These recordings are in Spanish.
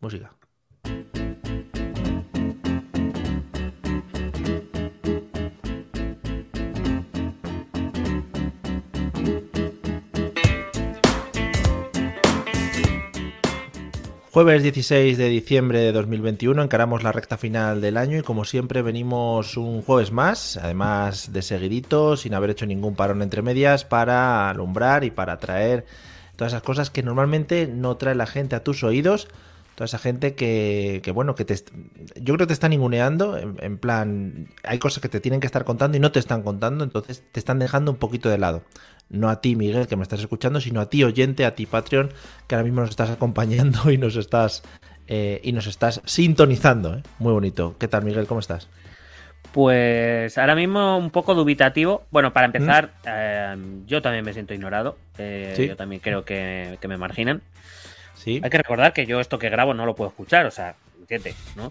música. Jueves 16 de diciembre de 2021, encaramos la recta final del año y como siempre venimos un jueves más, además de seguidito, sin haber hecho ningún parón entre medias, para alumbrar y para traer todas esas cosas que normalmente no trae la gente a tus oídos, toda esa gente que bueno, que yo creo que te están ninguneando, en plan, hay cosas que te tienen que estar contando y no te están contando, entonces te están dejando un poquito de lado. No a ti, Miguel, que me estás escuchando, sino a ti, oyente, a ti, Patreon, que ahora mismo nos estás acompañando y nos estás sintonizando. Muy bonito. ¿Qué tal, Miguel? ¿Cómo estás? Pues ahora mismo un poco dubitativo. Bueno, para empezar, yo también me siento ignorado. ¿Sí? Yo también creo que me marginan. Sí. Hay que recordar que yo esto que grabo no lo puedo escuchar, o sea, ¿entiendes? ¿No?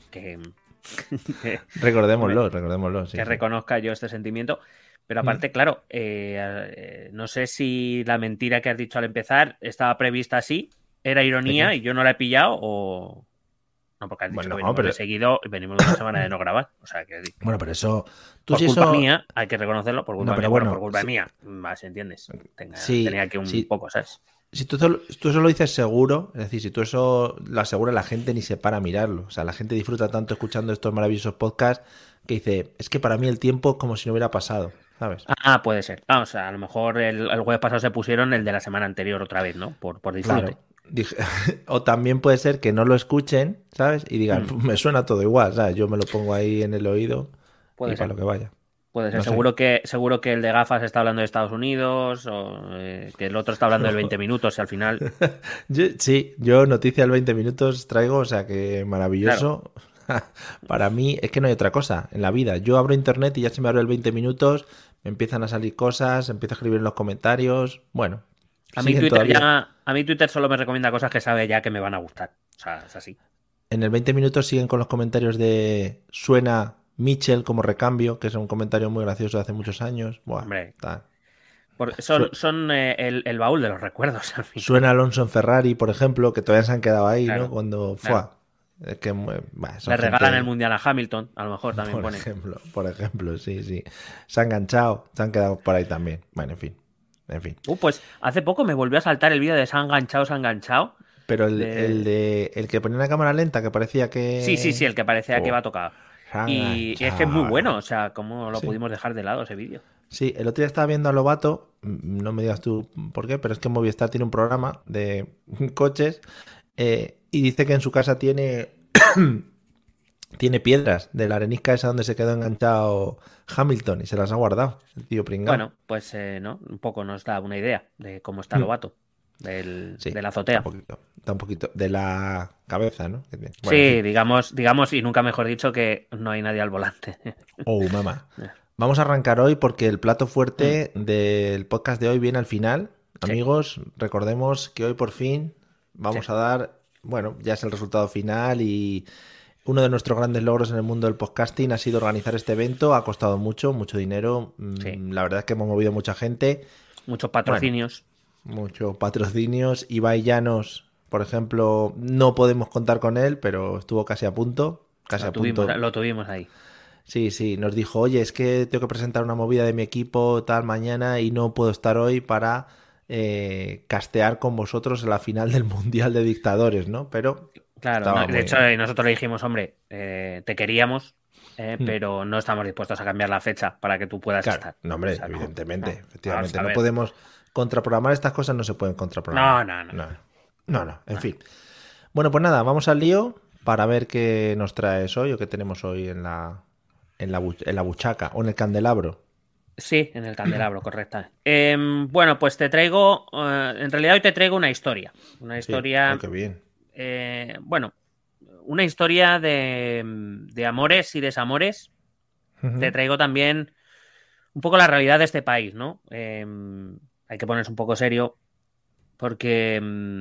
Recordémoslo. Sí, que reconozca yo este sentimiento. Pero aparte, claro, no sé si la mentira que has dicho al empezar estaba prevista así, era ironía y yo no la he pillado o... No, porque has dicho Bueno, que venimos de seguido y venimos de una semana de no grabar. O sea, que... Bueno, pero eso... Por culpa mía, hay que reconocerlo, por culpa No, pero mía. bueno, Por culpa mía, más, ¿entiendes? Sí, Tenía que un poco, ¿sabes? Si tú eso lo dices seguro, es decir, si tú eso lo aseguras, la gente ni se para a mirarlo. O sea, la gente disfruta tanto escuchando estos maravillosos podcasts que dice, es que para mí el tiempo es como si no hubiera pasado, ¿sabes? Ah, puede ser. O sea, a lo mejor el jueves pasado se pusieron el de la semana anterior otra vez, ¿no? Por disfrute. Claro. O también puede ser que no lo escuchen, ¿sabes? Y digan, me suena todo igual, ¿sabes? Yo me lo pongo ahí en el oído Puede y ser. para lo que vaya. Puede ser. No sé. Seguro que el de gafas está hablando de Estados Unidos o que el otro está hablando del 20 minutos y al final... yo noticia al 20 minutos traigo, o sea que Claro. maravilloso. Para mí es que no hay otra cosa en la vida. Yo abro internet y ya se me abre el 20 minutos, me empiezan a salir cosas, empiezo a escribir en los comentarios. Bueno, A mí siguen todavía. Twitter solo me recomienda cosas que sabe ya que me van a gustar. O sea, es así. En el 20 minutos siguen con los comentarios de suena Mitchell como recambio, que es un comentario muy gracioso de hace muchos años. Buah, Hombre, tal. son el baúl de los recuerdos al final. Suena Alonso en Ferrari, por ejemplo, que todavía se han quedado ahí, ¿no? Claro, Cuando claro. es que son Le regalan el gente. mundial a Hamilton, a lo mejor también pone. Por ejemplo, sí. Se han enganchado, se han quedado por ahí también. Bueno, en fin. Pues hace poco me volvió a saltar el vídeo de se ha enganchado. Pero el que ponía una cámara lenta, que parecía Sí, que... el que parecía que Oh, iba tocado. se ha Y es que es muy enganchado. bueno, o sea, ¿cómo lo Sí. pudimos dejar de lado ese vídeo? Sí, el otro día estaba viendo a Lobato, no me digas tú por qué, pero es que Movistar tiene un programa de coches y dice que en su casa tiene piedras de la arenisca esa donde se quedó enganchado Hamilton y se las ha guardado, el tío pringao. Bueno, pues no, un poco nos da una idea de cómo está Lobato, Sí, de la está azotea. un poquito de la cabeza, ¿no? Bueno, en Sí, fin. digamos, y nunca mejor dicho que no hay nadie al volante. Oh, mamá. Vamos a arrancar hoy porque el plato Mm, fuerte del podcast de hoy viene al final. sí, Amigos, recordemos que hoy por fin sí. vamos a dar, bueno, ya es el resultado final y uno de nuestros grandes logros en el mundo del podcasting ha sido organizar este evento. Ha costado mucho dinero. Sí. La verdad es que hemos movido mucha gente. Muchos Bueno, patrocinios. muchos patrocinios. Ibai Llanos, por ejemplo, no podemos contar con él, pero estuvo casi a punto. Casi a punto. Lo tuvimos ahí. Sí, nos dijo, oye, es que tengo que presentar una movida de mi equipo tal mañana y no puedo estar hoy para castear con vosotros en la final del Mundial de Dictadores, ¿no? Pero Claro, estaba de muy... hecho nosotros le dijimos, hombre, te queríamos, Hmm. pero no estamos dispuestos a cambiar la fecha para que tú puedas Claro, estar. no, O hombre, sea, evidentemente, vamos efectivamente. a No ver. podemos contraprogramar estas cosas, no se pueden No, contraprogramar. no, no. No, en No. fin. Bueno, pues nada, vamos al lío para ver qué nos traes hoy o qué tenemos hoy en la buchaca o en el candelabro. Sí, en el candelabro, correcta. Bueno, pues te traigo, en realidad hoy te traigo una historia. Una Sí, oh, historia, qué bien. bueno, una historia de amores y desamores. Te Ujú. traigo también un poco la realidad de este país, ¿no? Hay que ponerse un poco serio porque,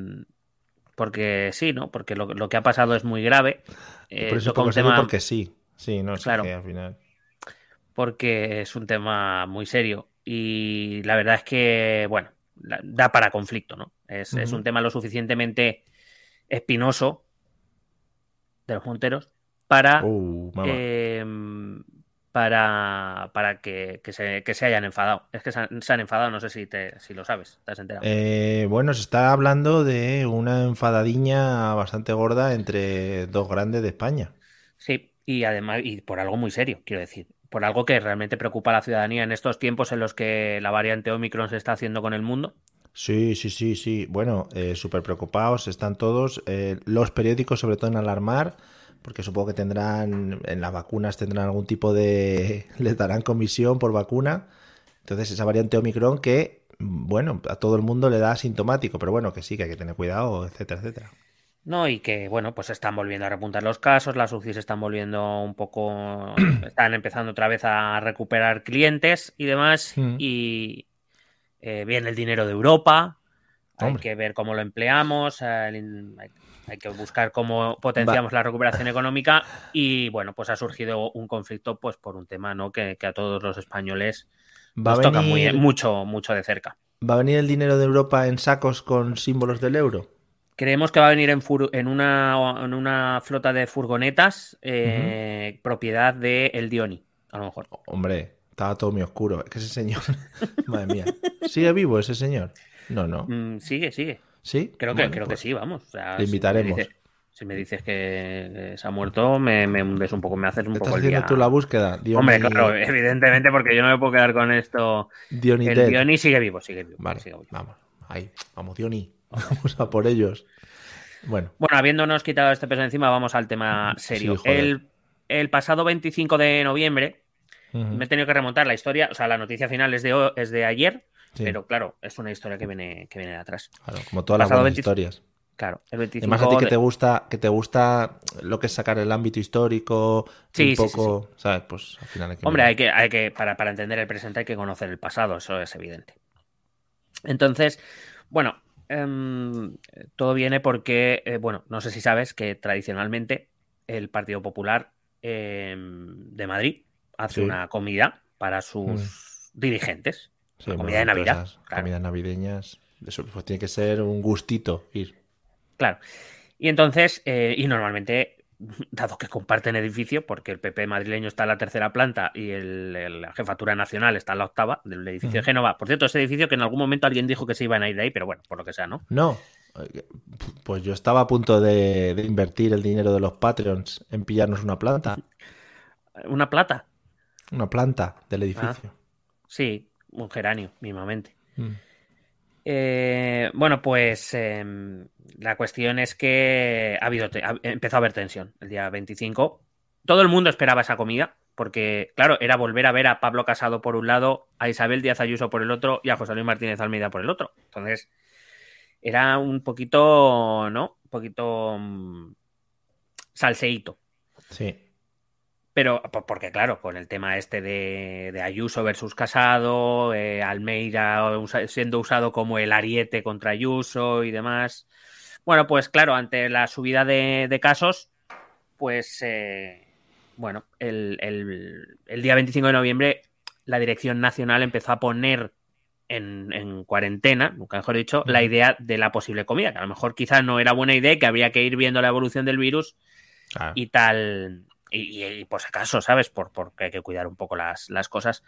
porque sí, ¿no? Porque lo que ha pasado es muy grave. Por eso un Toca poco un serio tema, porque sí. Sí, no sé claro, qué al final. porque es un tema muy serio y la verdad es que, bueno, da para conflicto, ¿no? Es un Ujú. tema lo suficientemente espinoso de los Monteros para, Mamá. para que se hayan enfadado. Es que se han enfadado, no sé si lo sabes, ¿te has enterado? Bueno, se está hablando de una enfadadiña bastante gorda entre dos grandes de España. Sí, y además, y por algo muy serio, quiero decir, por algo que realmente preocupa a la ciudadanía en estos tiempos en los que la variante Omicron se está haciendo con el mundo. Sí, sí, sí, sí. Bueno, súper preocupados están todos. Los periódicos, sobre todo en alarmar, porque supongo que tendrán, en las vacunas tendrán algún tipo de, les darán comisión por vacuna. Entonces, esa variante Omicron que, bueno, a todo el mundo le da asintomático, pero bueno, que sí, que hay que tener cuidado, etcétera, etcétera. No, y que, bueno, pues están volviendo a repuntar los casos, las UCIs están volviendo un poco, están empezando otra vez a recuperar clientes y demás, Mm, y viene el dinero de Europa, hay hombre, que ver cómo lo empleamos, hay que buscar cómo va, potenciamos la recuperación económica, y bueno, pues ha surgido un conflicto pues por un tema, ¿no? que a todos los españoles va a nos toca venir, mucho, mucho de cerca. va a venir el dinero de Europa en sacos con símbolos del euro. Creemos que va a venir en una flota de furgonetas Ujú. propiedad de El Dioni, a lo mejor. Hombre, estaba todo muy oscuro. Es que ese señor, madre mía, ¿sigue vivo ese señor? No, no. Sigue, sigue. ¿Sí? Bueno, Creo que pues sí, vamos. O le sea, invitaremos. si me dices que se ha muerto, me hundes un poco, me haces un ¿Estás poco el haciendo tú la día. búsqueda? Hombre, claro, evidentemente, porque yo no me puedo quedar con esto. Diony El Dead. Dioni sigue vivo, sigue vivo, Vale, sigue vivo. vamos. Ahí, vamos, Diony. Vamos a por ellos. Bueno, Bueno, habiéndonos quitado este peso encima, vamos al tema sí, serio. joder. El pasado 25 de noviembre. Ujú. Me he tenido que remontar la historia, o sea, la noticia final es de ayer, Sí, pero claro, es una historia que viene de atrás. claro, como El todas las pasado buenas 25, historias. claro, el Además, a ti 25 de... que te gusta lo que es sacar el ámbito histórico y un Sí, sí, sí, sí. poco, ¿sabes? Pues al final hay que Hombre, mirar. para entender el presente hay que conocer el pasado, eso es evidente. Entonces, bueno, todo viene porque, bueno, no sé si sabes que tradicionalmente el Partido Popular de Madrid hace Sí. una comida para Mm. sus dirigentes, Sí, una comida de bueno, todas Navidad, esas claro. comidas navideñas, eso pues tiene que ser un gustito ir. Claro. Y entonces, y normalmente, dado que comparten edificio, porque el PP madrileño está en la tercera planta y la jefatura nacional está en la octava, del edificio de Ujú. Génova. Por cierto, ese edificio que en algún momento alguien dijo que se iban a ir de ahí, pero bueno, por lo que sea, ¿no? No, pues yo estaba a punto de invertir el dinero de los Patreons en pillarnos Una plata. una planta del Ah, edificio. sí, un geranio, mismamente. Mm. Bueno, pues la cuestión es que empezó a haber tensión el día 25. Todo el mundo esperaba esa comida, porque, claro, era volver a ver a Pablo Casado por un lado, a Isabel Díaz Ayuso por el otro y a José Luis Martínez Almeida por el otro. Entonces, era un poquito, ¿no? Un poquito salseíto. Sí, Pero, porque claro, con el tema este de Ayuso versus Casado, Almeida siendo usado como el ariete contra Ayuso y demás. Bueno, pues claro, ante la subida de casos, pues bueno, el día 25 de noviembre la Dirección Nacional empezó a poner en cuarentena, nunca mejor dicho, la ujú, idea de la posible comida, que a lo mejor quizás no era buena idea, que habría que ir viendo la evolución del virus claro. y tal. Y por si acaso, ¿sabes? Porque hay que cuidar un poco las cosas.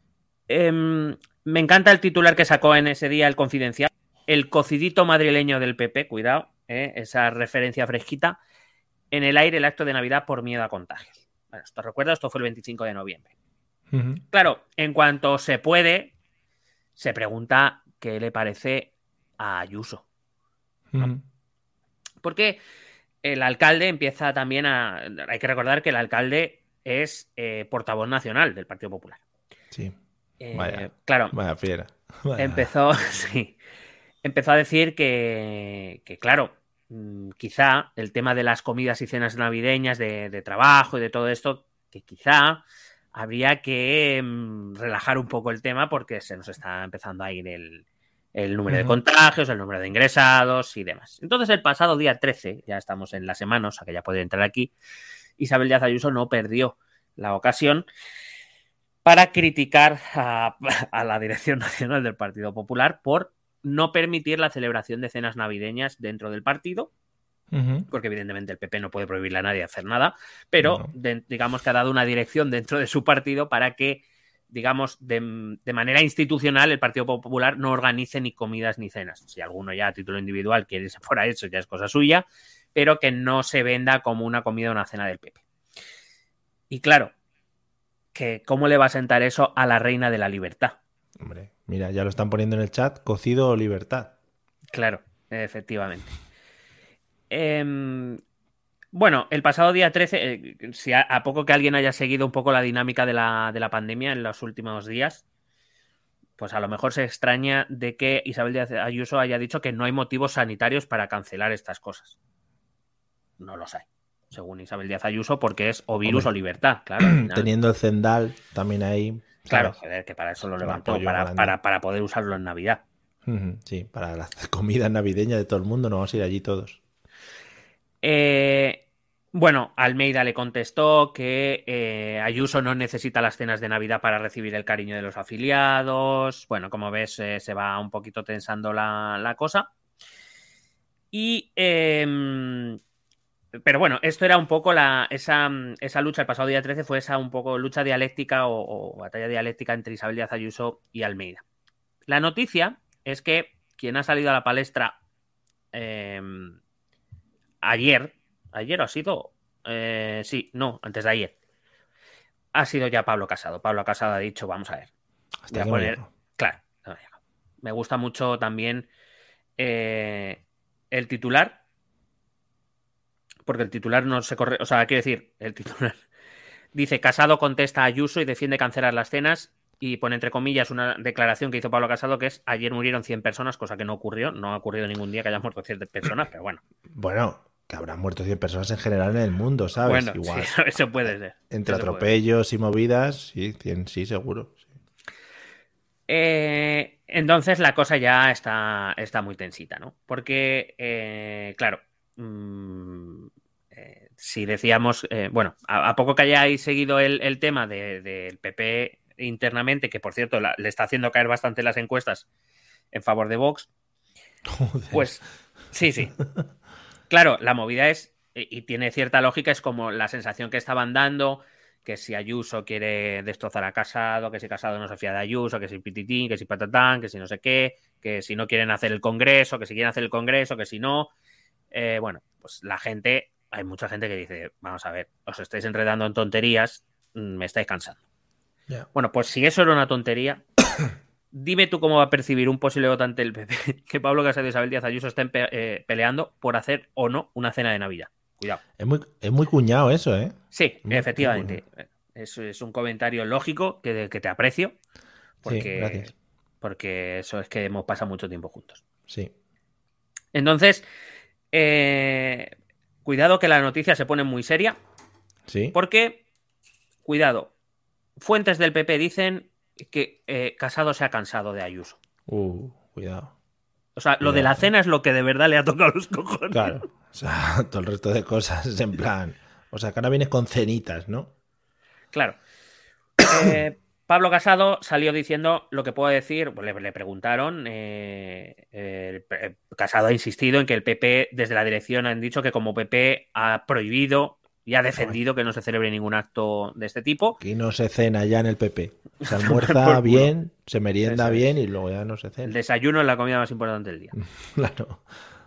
Me encanta el titular que sacó en ese día el Confidencial. El cocidito madrileño del PP, cuidado, esa referencia fresquita. En el aire el acto de Navidad por miedo a contagios. Bueno, esto recuerda, esto fue el 25 de noviembre. Ujú, Claro, en cuanto se puede, se pregunta qué le parece a Ayuso, ¿no? ujú. Porque el alcalde empieza también a... Hay que recordar que el alcalde es portavoz nacional del Partido Popular. Sí, vaya, Claro, vaya fiera. Vaya. empezó, sí, empezó a decir claro, quizá el tema de las comidas y cenas navideñas, de trabajo y de todo esto, que quizá habría que relajar un poco el tema porque se nos está empezando a ir el número de Ujú. contagios, el número de ingresados y demás. Entonces, el pasado día 13, ya estamos en la semana, o sea que ya puede entrar aquí, Isabel Díaz Ayuso no perdió la ocasión para criticar a la Dirección Nacional del Partido Popular por no permitir la celebración de cenas navideñas dentro del partido porque evidentemente el PP no puede prohibirle a nadie hacer nada, pero No. digamos que ha dado una dirección dentro de su partido para que, digamos, de manera institucional el Partido Popular no organice ni comidas ni cenas. Si alguno ya a título individual quiere irse fuera, eso ya es cosa suya, pero que no se venda como una comida o una cena del PP. Y claro, que ¿cómo le va a sentar eso a la reina de la libertad? Hombre, mira, ya lo están poniendo en el chat, cocido o libertad. Claro, efectivamente. Bueno, el pasado día 13, si a poco que alguien haya seguido un poco la dinámica de la pandemia en los últimos días, pues a lo mejor se extraña de que Isabel Díaz Ayuso haya dicho que no hay motivos sanitarios para cancelar estas cosas. No los hay, según Isabel Díaz Ayuso, porque es o virus Hombre, o libertad, claro. Al final. Teniendo el Zendal también ahí. Claro, ¿sabes? joder, que para eso lo Un levantó, apoyo grande. para poder usarlo en Navidad. Sí, para la comida navideña de todo el mundo, nos vamos a ir allí todos. Bueno, Almeida le contestó que Ayuso no necesita las cenas de Navidad para recibir el cariño de los afiliados. Bueno, como ves, se va un poquito tensando la cosa. Y pero bueno, esto era un poco esa lucha, el pasado día 13 fue esa un poco lucha dialéctica o batalla dialéctica entre Isabel Díaz Ayuso y Almeida. La noticia es que quien ha salido a la palestra ayer ha sido, sí, no, antes de ayer, ha sido ya Pablo Casado. Pablo Casado ha dicho, vamos a ver, Hasta voy a que no poner, llega. claro, me gusta mucho también el titular, porque el titular no se corre, o sea, quiero decir, el titular dice, Casado contesta a Ayuso y defiende cancelar las cenas y pone entre comillas una declaración que hizo Pablo Casado que es, ayer murieron 100 personas, cosa que no ha ocurrido ningún día que hayan muerto 100 personas, pero bueno. Bueno, que habrán muerto 100 personas en general en el mundo, ¿sabes? Bueno, igual. sí, eso puede ser. Entre eso atropellos y movidas, sí, 100, sí, seguro. Sí. Entonces la cosa ya está muy tensita, ¿no? Porque, claro, si decíamos, bueno, a poco que hayáis seguido el tema del PP internamente, que por cierto le está haciendo caer bastante las encuestas en favor de Vox, Joder. pues sí. Claro, la movida es, y tiene cierta lógica, es como la sensación que estaban dando, que si Ayuso quiere destrozar a Casado, que si Casado no se fía de Ayuso, que si pititín, que si patatán, que si no sé qué, que si no quieren hacer el Congreso, que si quieren hacer el Congreso, que si no. Bueno, pues la gente, hay mucha gente que dice, vamos a ver, os estáis enredando en tonterías, me estáis cansando. Yeah. Bueno, pues si eso era una tontería, dime tú cómo va a percibir un posible votante del PP que Pablo Casado y Isabel Díaz Ayuso estén peleando por hacer o no una cena de Navidad. Cuidado. Es muy cuñado eso, ¿eh? Sí, Muy efectivamente. cuñado. Es un comentario lógico que te aprecio Sí, gracias. porque eso es que hemos pasado mucho tiempo juntos. Sí. Entonces, cuidado que la noticia se pone muy seria. Sí. Porque, cuidado, fuentes del PP dicen que Casado se ha cansado de Ayuso. Cuidado. O sea, lo de la cena es lo que de verdad le ha tocado los cojones. Claro. O sea, todo el resto de cosas es en plan. O sea, que ahora vienes con cenitas, ¿no? Claro. Pablo Casado salió diciendo lo que puedo decir, pues le preguntaron, Casado ha insistido en que el PP, desde la dirección han dicho que como PP ha prohibido y ha defendido que no se celebre ningún acto de este tipo. Aquí no se cena ya en el PP. Se almuerza bien, se merienda bien y luego ya no se cena. El desayuno es la comida más importante del día. Claro.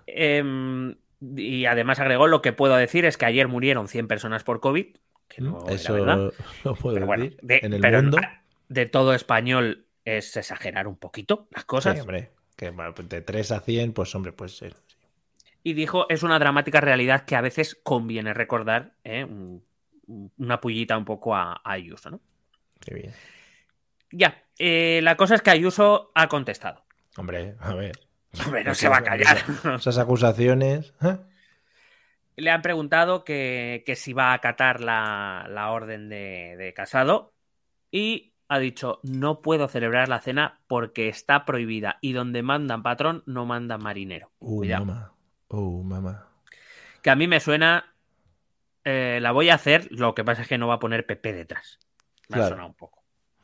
Y además agregó, lo que puedo decir es que ayer murieron 100 personas por COVID, que no eso era verdad. lo puedo pero bueno, decir. En el mundo. De todo español es exagerar un poquito las cosas. Sí, hombre. Que de 3 a 100, pues hombre, puede ser. Sí. Y dijo, es una dramática realidad que a veces conviene recordar, una pullita un poco a Ayuso, ¿no? Qué bien. Ya, la cosa es que Ayuso ha contestado. Hombre, a ver. Hombre, no se va a callar. Esas acusaciones. Le han preguntado que si va a acatar la orden de Casado y ha dicho, no puedo celebrar la cena porque está prohibida y donde mandan patrón no mandan marinero. Cuidado. Mamá. Mamá. Que a mí me suena, la voy a hacer, lo que pasa es que no va a poner PP detrás. Me ha sonado un poco.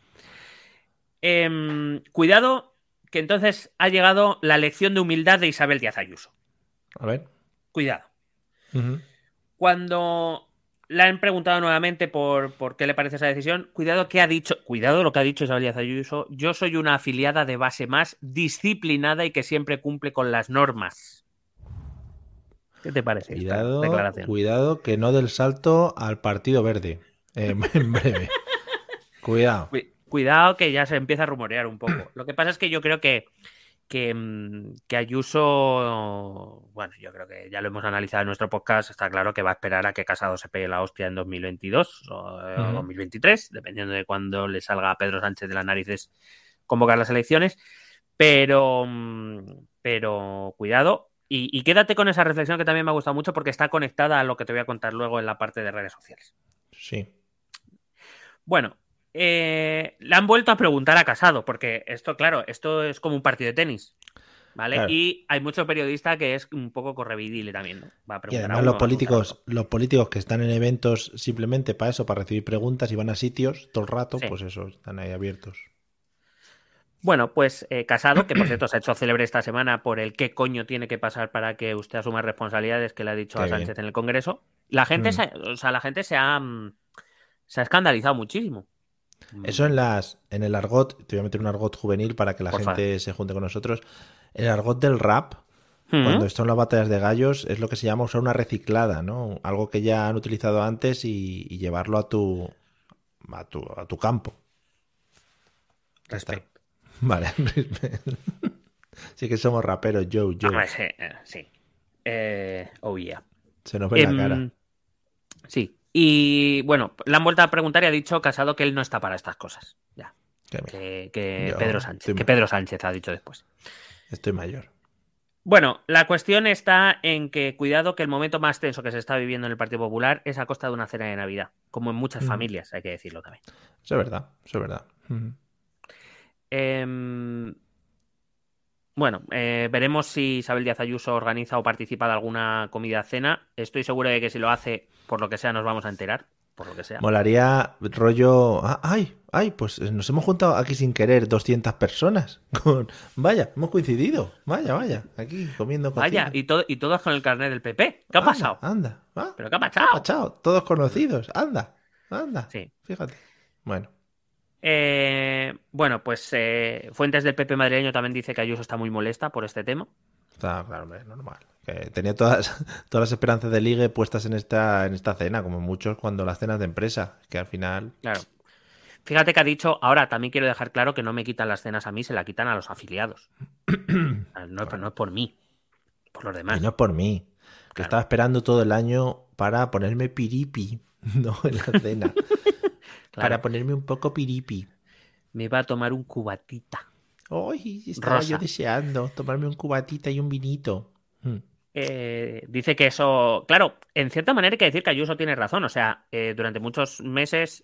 Cuidado, que entonces ha llegado la lección de humildad de Isabel Díaz Ayuso. A ver. Cuidado. Ujú. Cuando le han preguntado nuevamente por qué le parece esa decisión, cuidado lo que ha dicho Isabel Díaz Ayuso, yo soy una afiliada de base más disciplinada y que siempre cumple con las normas. ¿Qué te parece esta Cuidado, declaración? cuidado que no del salto al Partido Verde. En breve. Cuidado. Cuidado que ya se empieza a rumorear un poco. Lo que pasa es que yo creo que Ayuso, bueno, yo creo que ya lo hemos analizado en nuestro podcast, está claro que va a esperar a que Casado se pegue la hostia en 2022 o 2023, dependiendo de cuándo le salga a Pedro Sánchez de las narices convocar las elecciones, pero cuidado y quédate con esa reflexión que también me ha gustado mucho porque está conectada a lo que te voy a contar luego en la parte de redes sociales. Sí. Bueno, le han vuelto a preguntar a Casado, porque esto es como un partido de tenis, ¿vale? Claro. Y hay mucho periodista que es un poco correveidile también, ¿no? Va a Y preguntar a además uno, va a preguntar a otro. los políticos que están en eventos simplemente para eso, para recibir preguntas y van a sitios todo el rato, Sí. pues eso, están ahí abiertos. Bueno, pues Casado, que por cierto se ha hecho célebre esta semana por el qué coño tiene que pasar para que usted asuma responsabilidades que le ha dicho Qué a bien. Sánchez en el Congreso. La gente, la gente se ha escandalizado muchísimo. Eso en el argot, te voy a meter un argot juvenil para que la Porfa. gente se junte con nosotros. El argot del rap, ¿Mm? cuando están las batallas de gallos, es lo que se llama usar una reciclada, ¿no? Algo que ya han utilizado antes y llevarlo a tu campo. Ya está. Respecto. Vale. Sí que somos raperos, Joe. Hombre, sí. Oh yeah. Se nos ve la cara. Sí. Y bueno, le han vuelto a preguntar y ha dicho Casado que él no está para estas cosas. Ya. Qué bien. Que Yo Pedro Sánchez. Que Pedro Sánchez ha dicho después. estoy mayor. Bueno, la cuestión está en que cuidado que el momento más tenso que se está viviendo en el Partido Popular es a costa de una cena de Navidad, como en muchas familias, hay que decirlo también. Eso es verdad, eso es verdad. Bueno, veremos si Isabel Díaz Ayuso organiza o participa de alguna comida cena. Estoy seguro de que si lo hace, por lo que sea, nos vamos a enterar, por lo que sea. Molaría rollo... ¡Ay! Pues nos hemos juntado aquí sin querer 200 personas. Vaya, hemos coincidido. Vaya, aquí comiendo cocido. Vaya, y todos con el carnet del PP. ¿Qué ha pasado? Anda. ¿Pero qué ha ¿Qué ha pasado? pasado? Todos conocidos. Anda. Sí. Fíjate. Bueno. Bueno, pues fuentes del PP madrileño también dice que Ayuso está muy molesta por este tema. Está claro, hombre, normal. Que tenía todas las esperanzas de ligue puestas en esta cena, como muchos cuando las cenas de empresa, que al final... Claro. Fíjate que ha dicho, ahora también quiero dejar claro que no me quitan las cenas a mí, se la quitan a los afiliados. No es por mí, por los demás. Y no es por mí, que Claro. estaba esperando todo el año para ponerme piripi, no en la cena. Claro. Para ponerme un poco piripi. Me va a tomar un cubatita. ¡Ay! Estaba Rosa. yo deseando tomarme un cubatita y un vinito. Dice que eso, claro, en cierta manera hay que decir que Ayuso tiene razón. O sea, durante muchos meses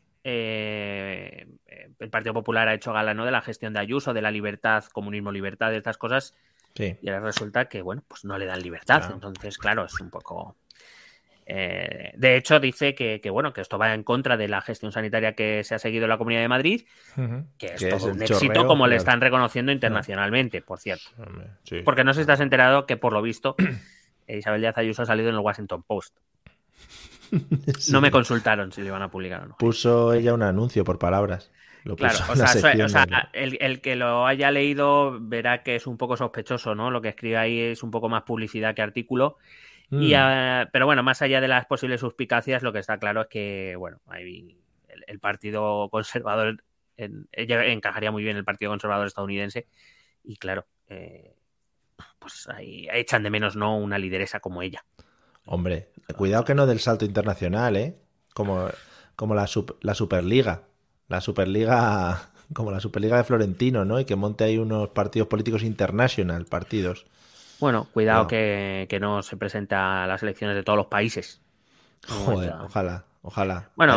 el Partido Popular ha hecho gala, ¿no?, de la gestión de Ayuso, de la libertad, comunismo, libertad, de estas cosas. Sí. Y ahora resulta que, bueno, pues no le dan libertad. Claro. Entonces, claro, es un poco... de hecho, dice que bueno, que esto va en contra de la gestión sanitaria que se ha seguido en la Comunidad de Madrid, que es todo un éxito, como le están reconociendo internacionalmente, por cierto. Sí. Porque no sé si estás enterado que, por lo visto, Isabel Díaz Ayuso ha salido en el Washington Post. Sí. No me consultaron si lo iban a publicar o no. Puso ella un anuncio por palabras. Lo Claro, puso o en la sea, sección el que lo haya leído verá que es un poco sospechoso, ¿no? Lo que escribe ahí es un poco más publicidad que artículo. Pero bueno, más allá de las posibles suspicacias, lo que está claro es que, bueno, ahí el Partido Conservador ella encajaría muy bien el Partido Conservador estadounidense y claro, pues ahí echan de menos, ¿no?, una lideresa como ella. Hombre, cuidado que no del salto internacional, ¿eh? Como la Superliga. La Superliga, como la Superliga de Florentino, ¿no? Y que monte ahí unos partidos políticos international, partidos. Bueno, cuidado que no se presenta a las elecciones de todos los países. Joder, ojalá. Bueno,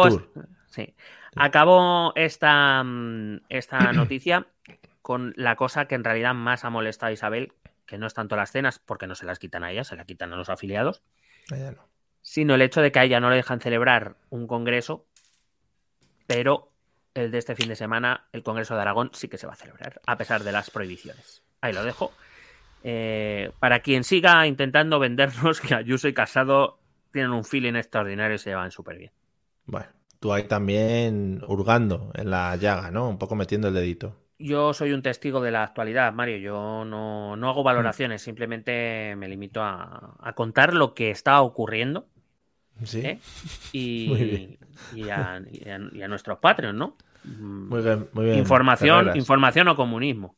acabo esta noticia con la cosa que en realidad más ha molestado a Isabel, que no es tanto las cenas, porque no se las quitan a ella, se las quitan a los afiliados, no. Sino el hecho de que a ella no le dejan celebrar un congreso, pero el de este fin de semana, el Congreso de Aragón, sí que se va a celebrar, a pesar de las prohibiciones. Ahí lo dejo. Para quien siga intentando vendernos que Ayuso y Casado tienen un feeling extraordinario y se llevan súper bien. Bueno, tú ahí también hurgando en la llaga, ¿no? Un poco metiendo el dedito. Yo soy un testigo de la actualidad, Mario. Yo no hago valoraciones, simplemente me limito a contar lo que está ocurriendo. Sí. Muy bien. Y a nuestros Patreons, ¿no? Muy bien, muy bien. Información o comunismo.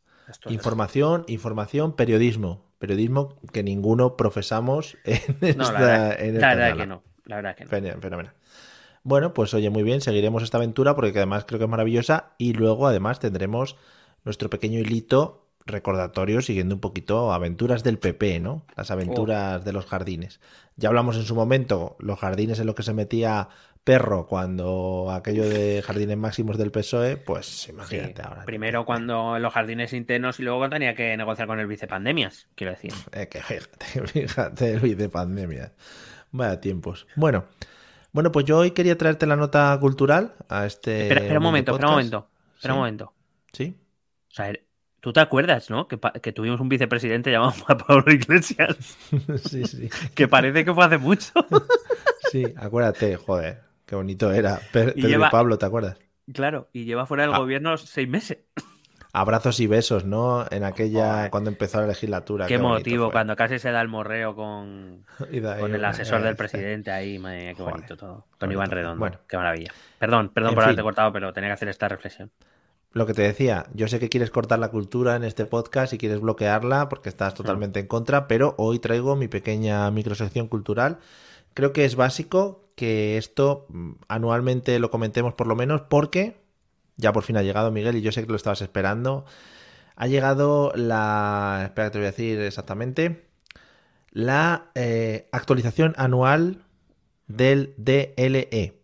Información, periodismo que ninguno profesamos en esta la verdad que no. Fenomenal. Bueno, pues oye, muy bien, seguiremos esta aventura porque además creo que es maravillosa y luego además tendremos nuestro pequeño hilito recordatorio siguiendo un poquito aventuras del PP, ¿no? Las aventuras de los jardines. Ya hablamos en su momento los jardines en los que se metía Perro cuando aquello de jardines máximos del PSOE, pues imagínate ahora. Primero cuando en los jardines internos y luego cuando tenía que negociar con el vicepandemias, quiero decir. Fíjate, el vicepandemias. Vaya tiempos. Bueno, pues yo hoy quería traerte la nota cultural a este. Espera un momento. ¿Sí? O sea, ¿tú te acuerdas, no? Que tuvimos un vicepresidente llamado Pablo Iglesias. Sí. Que parece que fue hace mucho. Sí, acuérdate, joder, qué bonito era. Pedro y Pablo, ¿te acuerdas? Claro, y lleva fuera del gobierno 6 meses. Abrazos y besos, ¿no? En aquella, cuando empezó la legislatura. Qué motivo, cuando casi se da el morreo con el asesor del presidente ahí. Madre mía, qué bonito todo. Con Iván Redondo. Bueno, qué maravilla. Perdón por haberte cortado, pero tenía que hacer esta reflexión. Lo que te decía, yo sé que quieres cortar la cultura en este podcast y quieres bloquearla porque estás totalmente en contra, pero hoy traigo mi pequeña microsección cultural. Creo que es básico que esto anualmente lo comentemos por lo menos porque ya por fin ha llegado, Miguel, y yo sé que lo estabas esperando. Ha llegado espera que te voy a decir exactamente. La actualización anual del DLE.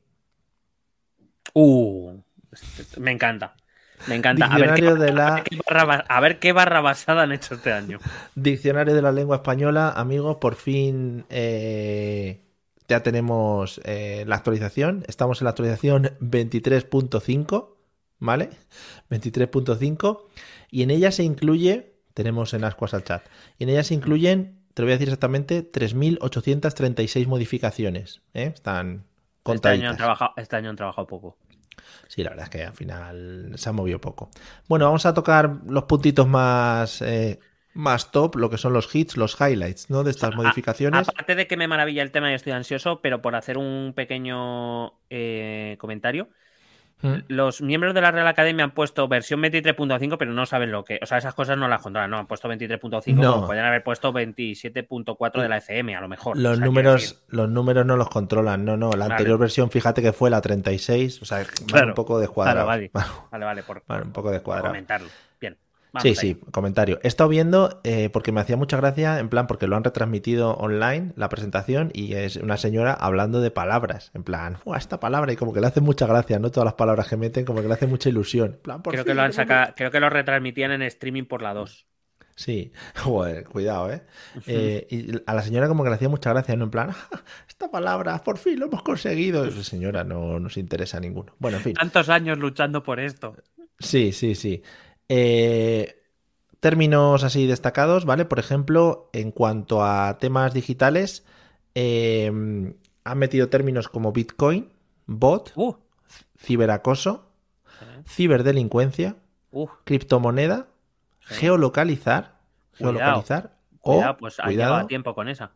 Me encanta. Diccionario a ver qué barra basada han hecho este año. Diccionario de la lengua española, amigos, por fin ya tenemos la actualización. Estamos en la actualización 23.5, ¿vale? 23.5. Y en ella se incluye, tenemos en Ascuas al chat, y en ella se incluyen, te lo voy a decir exactamente, 3.836 modificaciones. Están contaditas. Este año han trabajado poco. Sí, la verdad es que al final se ha movido poco. Bueno, vamos a tocar los puntitos más top, lo que son los hits, los highlights, ¿no? De estas modificaciones. Aparte de que me maravilla el tema y estoy ansioso, pero por hacer un pequeño comentario, los miembros de la Real Academia han puesto versión 23.5, pero no saben lo que... O sea, esas cosas no las controlan, no, han puesto 23.5, no. Como podrían haber puesto 27.4 de la FM, a lo mejor. Los números no los controlan, no. La anterior versión, fíjate que fue la 36, o sea, van un poco descuadrado. Vale, un poco descuadrado. Comentarlo, bien. Sí, comentario. He estado viendo porque me hacía mucha gracia, en plan, porque lo han retransmitido online, la presentación, y es una señora hablando de palabras, en plan, esta palabra, y como que le hace mucha gracia, ¿no? Todas las palabras que meten, como que le hace mucha ilusión. En plan, creo que lo retransmitían en streaming por la 2. Sí, joder, cuidado, y a la señora como que le hacía mucha gracia, ¿no? En plan, esta palabra, por fin lo hemos conseguido. Esa señora no nos interesa a ninguno. Bueno, en fin. Tantos años luchando por esto. Sí. Términos así destacados, ¿vale? Por ejemplo, en cuanto a temas digitales, han metido términos como Bitcoin, bot, ciberacoso, ciberdelincuencia, criptomoneda, geolocalizar, Cuidado, pues han llegado a tiempo con esa.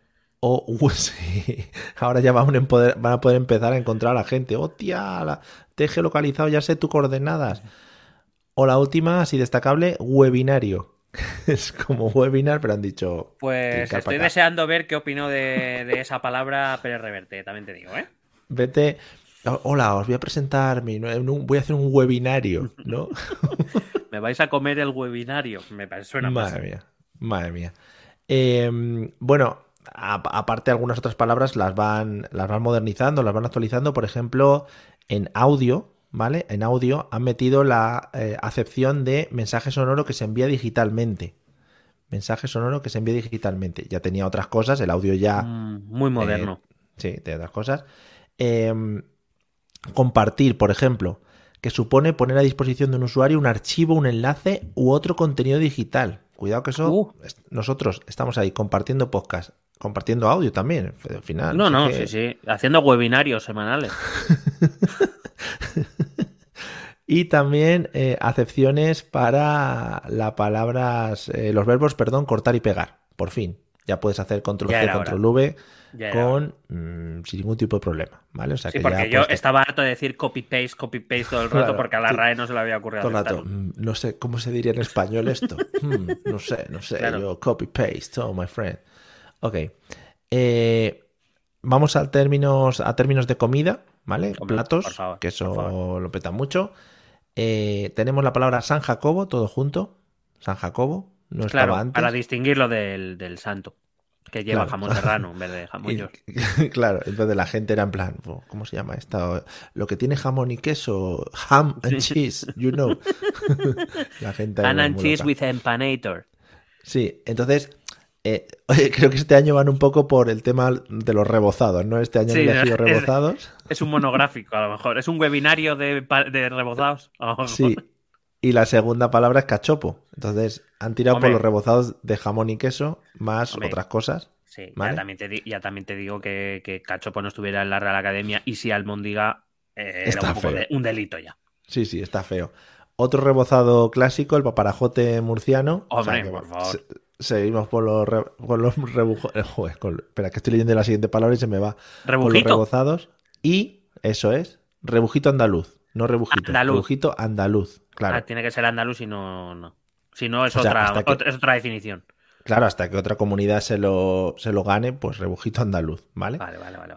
Sí. Ahora ya van a poder empezar a encontrar a la gente. ¡Hostia! Te he geolocalizado, ya sé tus coordenadas. O la última, así destacable, webinario. Es como webinar, pero han dicho... Pues estoy deseando ver qué opinó de esa palabra Pérez Reverte, también te digo, ¿eh? Vete... Hola, os voy a presentar, voy a hacer un webinario, ¿no? Me vais a comer el webinario. Me suena más. Madre mía. Bueno, aparte algunas otras palabras las van modernizando, las van actualizando. Por ejemplo, en audio... ¿Vale? En audio han metido la acepción de mensaje sonoro que se envía digitalmente. Mensaje sonoro que se envía digitalmente. Ya tenía otras cosas, el audio ya... muy moderno. Sí, tiene otras cosas. Compartir, por ejemplo, que supone poner a disposición de un usuario un archivo, un enlace u otro contenido digital. Cuidado que eso, nosotros estamos ahí compartiendo podcast, compartiendo audio también, al final. No, sí, haciendo webinarios semanales. Y también acepciones para las palabras, los verbos, cortar y pegar, por fin. Ya puedes hacer control C, control V sin ningún tipo de problema, ¿vale? O sea, sí, que porque yo estaba harto de decir copy-paste todo el rato, claro, porque a la RAE no se le había ocurrido. Todo el rato, no sé, ¿cómo se diría en español esto? No sé, claro. Yo copy-paste, my friend. Ok. Vamos a términos de comida, ¿vale? Hombre, platos, por favor, que eso lo peta mucho. Tenemos la palabra San Jacobo, todo junto. San Jacobo, no claro, estaba antes. Para distinguirlo del santo, que lleva jamón serrano en vez de jamón york. Claro, entonces la gente era en plan, ¿cómo se llama esto? Lo que tiene jamón y queso, ham and cheese, you know. La gente ham and cheese with empanator. Sí, entonces creo que este año van un poco por el tema de los rebozados, ¿no? Este año han elegido rebozados. Es un monográfico, a lo mejor. Es un webinario de rebozados. Sí. Y la segunda palabra es cachopo. Entonces han tirado por los rebozados de jamón y queso más otras cosas. Sí, ¿vale? ya también te digo que cachopo no estuviera en la Real Academia y si almóndiga era un poco un delito ya. Sí, está feo. Otro rebozado clásico, el paparajote murciano. Hombre, por favor. Seguimos por los rebujos. Espera, que estoy leyendo la siguiente palabra y se me va. ¿Rebujito? Por los rebozados. Y eso es, rebujito andaluz. No rebujito. Andaluz. Rebujito andaluz. Claro. Tiene que ser andaluz y no. Si no, es otra definición. Claro, hasta que otra comunidad se lo gane, pues rebujito andaluz, ¿vale? Vale.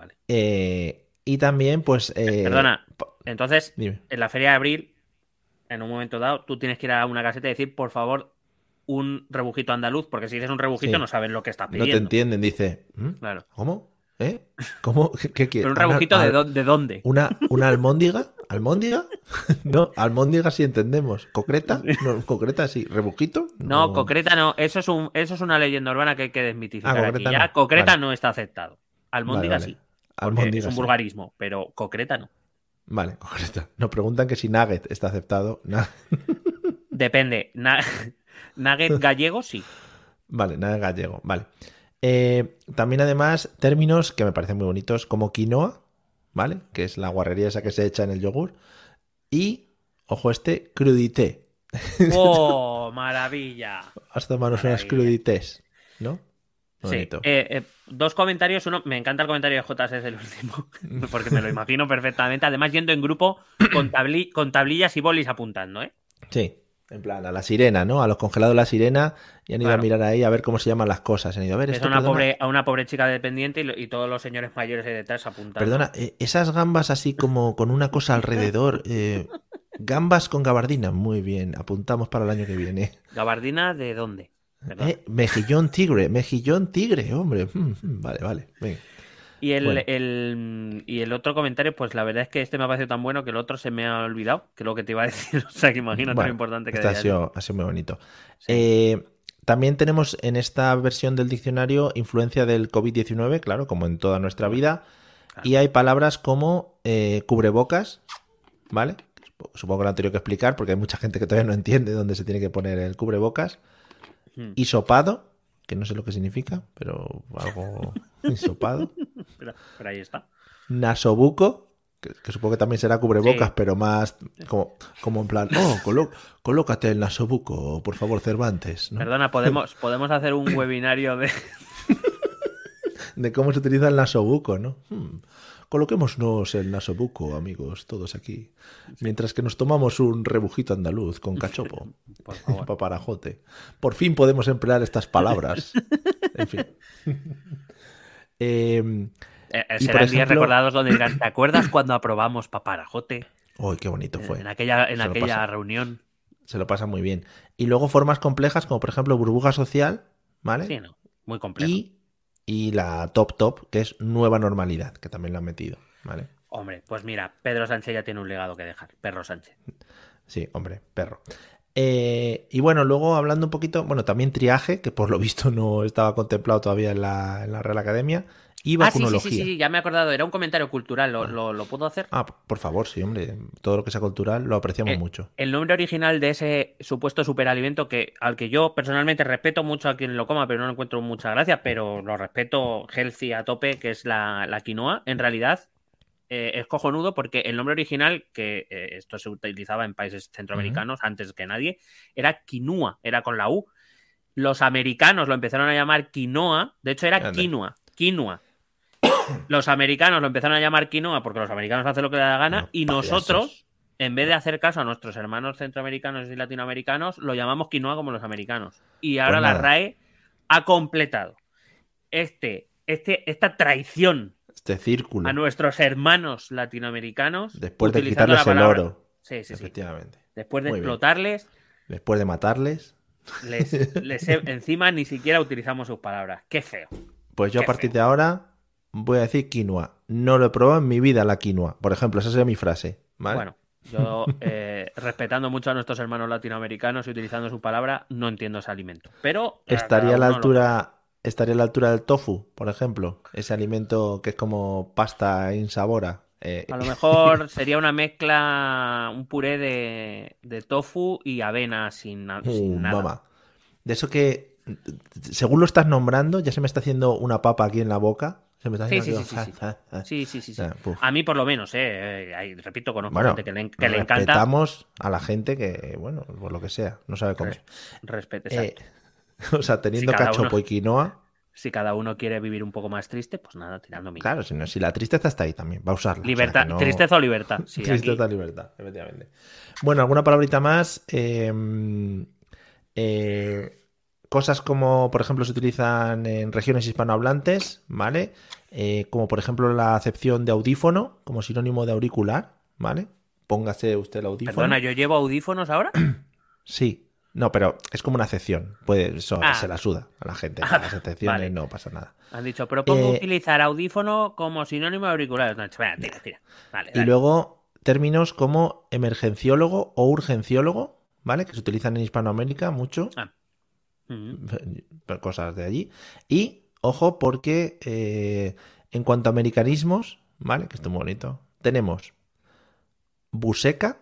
Y también, pues. Perdona. Entonces, dime. En la Feria de Abril, en un momento dado, tú tienes que ir a una caseta y decir, por favor, un rebujito andaluz, porque si dices un rebujito no saben lo que estás pidiendo. No te entienden, dice. Claro. ¿Cómo? ¿Cómo? ¿Qué quieres? ¿Pero un rebujito de dónde? ¿Una almóndiga? ¿Almóndiga? No, almóndiga sí entendemos. ¿Concreta? No, concreta sí. ¿Rebujito? No, concreta no. Eso es una leyenda urbana que hay que desmitificar aquí. Ya concreta no está aceptado. Almóndiga sí. Almóndiga es un vulgarismo, pero concreta no. Vale, concreta. Nos preguntan que si nugget está aceptado. Depende. Nugget gallego sí. Vale, nugget gallego. Vale. También además términos que me parecen muy bonitos como quinoa, ¿vale? Que es la guarrería esa que se echa en el yogur. Y, ojo crudité. ¡Oh, maravilla! Has tomado unas crudités, ¿no? Bonito. Sí. Dos comentarios. Uno, me encanta el comentario de JS, es el último, porque me lo imagino perfectamente. Además, yendo en grupo con tablillas y bolis apuntando, ¿eh? Sí. En plan, a la sirena, ¿no? A los congelados de la sirena y han ido a mirar ahí a ver cómo se llaman las cosas. Han ido a ver esto, a una pobre chica dependiente y todos los señores mayores ahí detrás apuntando. Perdona, esas gambas así como con una cosa alrededor. Gambas con gabardina. Muy bien, apuntamos para el año que viene. ¿Gabardina de dónde? Mejillón tigre, hombre. Vale, venga. Y el otro comentario, pues la verdad es que este me ha parecido tan bueno que el otro se me ha olvidado, que es lo que te iba a decir. O sea, que imagínate lo importante que ha sido muy bonito. Sí. También tenemos en esta versión del diccionario influencia del COVID-19, claro, como en toda nuestra vida. Claro. Y hay palabras como cubrebocas, ¿vale? Supongo que lo han tenido que explicar porque hay mucha gente que todavía no entiende dónde se tiene que poner el cubrebocas. Hisopado, que no sé lo que significa, pero algo hisopado. Pero ahí está. Nasobuco, que supongo que también será cubrebocas, sí. Pero más como en plan, colócate el nasobuco, por favor, Cervantes, ¿no? Perdona, podemos hacer un webinario de cómo se utiliza el nasobuco, ¿no? Coloquémonos el nasobuco, amigos, todos aquí. Mientras que nos tomamos un rebujito andaluz con cachopo. Por favor. Paparajote. Por fin podemos emplear estas palabras. En fin. Serán días recordados donde dirán, ¿te acuerdas cuando aprobamos paparajote? ¡Uy, qué bonito fue! En aquella reunión. Se lo pasa muy bien. Y luego formas complejas como, por ejemplo, burbuja social, ¿vale? Sí, no. Muy complejo. Y la top, que es nueva normalidad, que también lo han metido, ¿vale? Hombre, pues mira, Pedro Sánchez ya tiene un legado que dejar. Perro Sánchez. Sí, hombre, perro. Y bueno, luego hablando un poquito, bueno, también triaje, que por lo visto no estaba contemplado todavía en la Real Academia, y Ah, sí, vacunología. ya me he acordado. Era un comentario cultural. ¿Lo puedo hacer? Ah, por favor, sí, hombre. Todo lo que sea cultural lo apreciamos mucho. El nombre original de ese supuesto superalimento al que yo personalmente respeto mucho a quien lo coma, pero no le encuentro mucha gracia, pero lo respeto healthy a tope, que es la quinoa, en realidad es cojonudo porque el nombre original, que esto se utilizaba en países centroamericanos antes que nadie, era quinua, era con la U. Los americanos lo empezaron a llamar quinoa, de hecho era quinoa. Los americanos lo empezaron a llamar quinoa porque los americanos hacen lo que les da la gana, y nosotros, en vez de hacer caso a nuestros hermanos centroamericanos y latinoamericanos, lo llamamos quinoa como los americanos. Y ahora la RAE ha completado esta traición, este círculo, a nuestros hermanos latinoamericanos, después de quitarles el oro. Sí. Efectivamente. Después de explotarles, después de matarles, encima ni siquiera utilizamos sus palabras. Qué feo. Pues yo a partir de ahora voy a decir quinoa. No lo he probado en mi vida la quinoa. Por ejemplo, esa sería mi frase, ¿vale? Bueno, yo respetando mucho a nuestros hermanos latinoamericanos y utilizando su palabra, no entiendo ese alimento. Pero estaría a la altura del tofu, por ejemplo, ese alimento que es como pasta insabora. A lo mejor sería una mezcla, un puré de tofu y avena sin nada. Mamá. De eso que, según lo estás nombrando, ya se me está haciendo una papa aquí en la boca. Se me está haciendo sí. A mí por lo menos, repito, conozco gente que le encanta. Respetamos a la gente que, bueno, por lo que sea, no sabe comer. Respete, o sea, teniendo cachopo y quinoa. Si cada uno quiere vivir un poco más triste, pues nada, tirando mí. Claro, si la tristeza está ahí también, va a usarla. Libertad, o sea, tristeza o libertad. Sí, tristeza o libertad, efectivamente. Bueno, alguna palabrita más. Cosas como, por ejemplo, se utilizan en regiones hispanohablantes, ¿vale? Como, por ejemplo, la acepción de audífono como sinónimo de auricular, ¿vale? Póngase usted el audífono. Perdona, ¿yo llevo audífonos ahora? Sí. No, pero es como una acepción. Se la suda a la gente. Las excepciones no pasa nada. Han dicho, propongo utilizar audífono como sinónimo de auricular. No, tira. Vale. Y luego términos como emergenciólogo o urgenciólogo, ¿vale? Que se utilizan en Hispanoamérica mucho. Cosas de allí. Y, ojo, porque en cuanto a americanismos, ¿vale? Que esto es muy bonito. Tenemos buseca.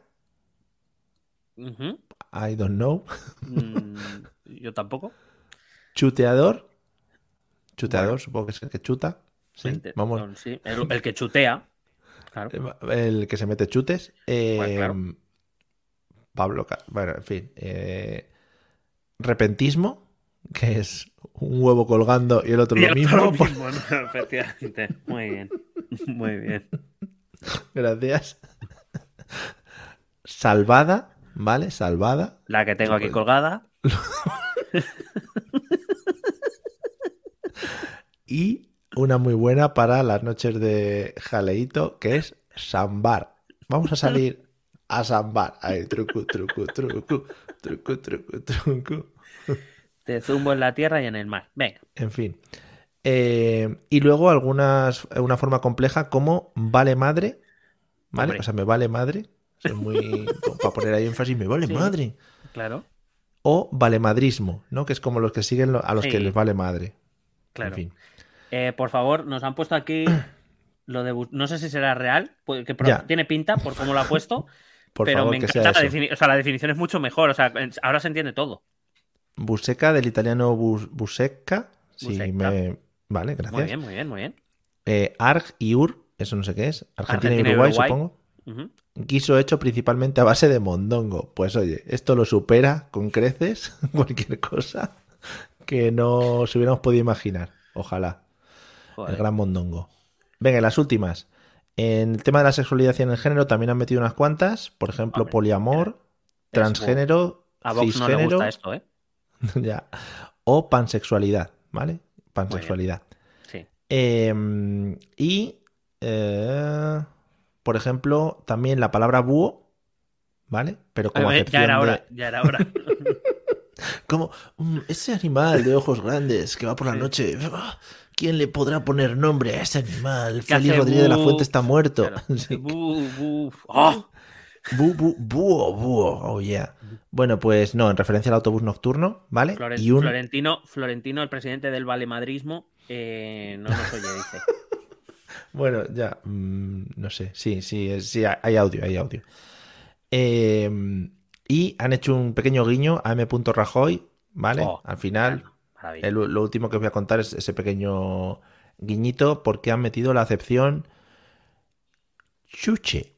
I don't know. Yo tampoco. Chuteador. Bueno. Supongo que es el que chuta. Sí, vamos. Sí. El que chutea. Claro. El que se mete chutes. Claro. Pablo. Bueno, en fin. Repentismo, que es un huevo colgando y el otro lo mismo. No, efectivamente. Muy bien. Gracias. Salvada. ¿Vale? Salvada. La que tengo aquí colgada. Y una muy buena para las noches de jaleíto, que es sambar. Vamos a salir a sambar. Ahí, truco. Te zumbo en la tierra y en el mar. Venga. En fin. Y luego una forma compleja como vale madre. ¿Vale? Hombre. O sea, me vale madre. Soy muy... para poner ahí énfasis, me vale madre. Claro. O valemadrismo, ¿no? Que es como los que siguen a los que les vale madre. Claro. En fin. Por favor, nos han puesto aquí lo de... No sé si será real, que tiene pinta por cómo lo ha pusto, pero favor, me encanta la definición. O sea, la definición es mucho mejor. O sea, ahora se entiende todo. Buseca, del italiano busecca. Sí, Vale, gracias. Muy bien. Arg y Ur, eso no sé qué es. Argentina y Uruguay, supongo. Guiso hecho principalmente a base de mondongo. Pues oye, esto lo supera con creces cualquier cosa que no se hubiéramos podido imaginar. Ojalá. Joder. El gran mondongo. Venga, las últimas. En el tema de la sexualidad y en el género también han metido unas cuantas. Por ejemplo, poliamor, transgénero, a Vox cisgénero. No le gusta esto, ¿eh? Ya. O pansexualidad, ¿vale? Pansexualidad. Sí. Por ejemplo, también la palabra búho, ¿vale? Pero como acepción ya era hora. Como ese animal de ojos grandes que va por la noche. ¿Quién le podrá poner nombre a ese animal? Félix Rodríguez de la Fuente está muerto. Claro. Sí. Búho. Oh, yeah. Bueno, pues no, en referencia al autobús nocturno, ¿vale? Florentino, el presidente del valemadrismo, No nos oye, dice. Bueno, ya, no sé, sí, hay audio, hay audio. Y han hecho un pequeño guiño a M. Rajoy, ¿vale? Oh, Al final, bueno, maravilla. lo último que os voy a contar es ese pequeño guiñito porque han metido la acepción chuche.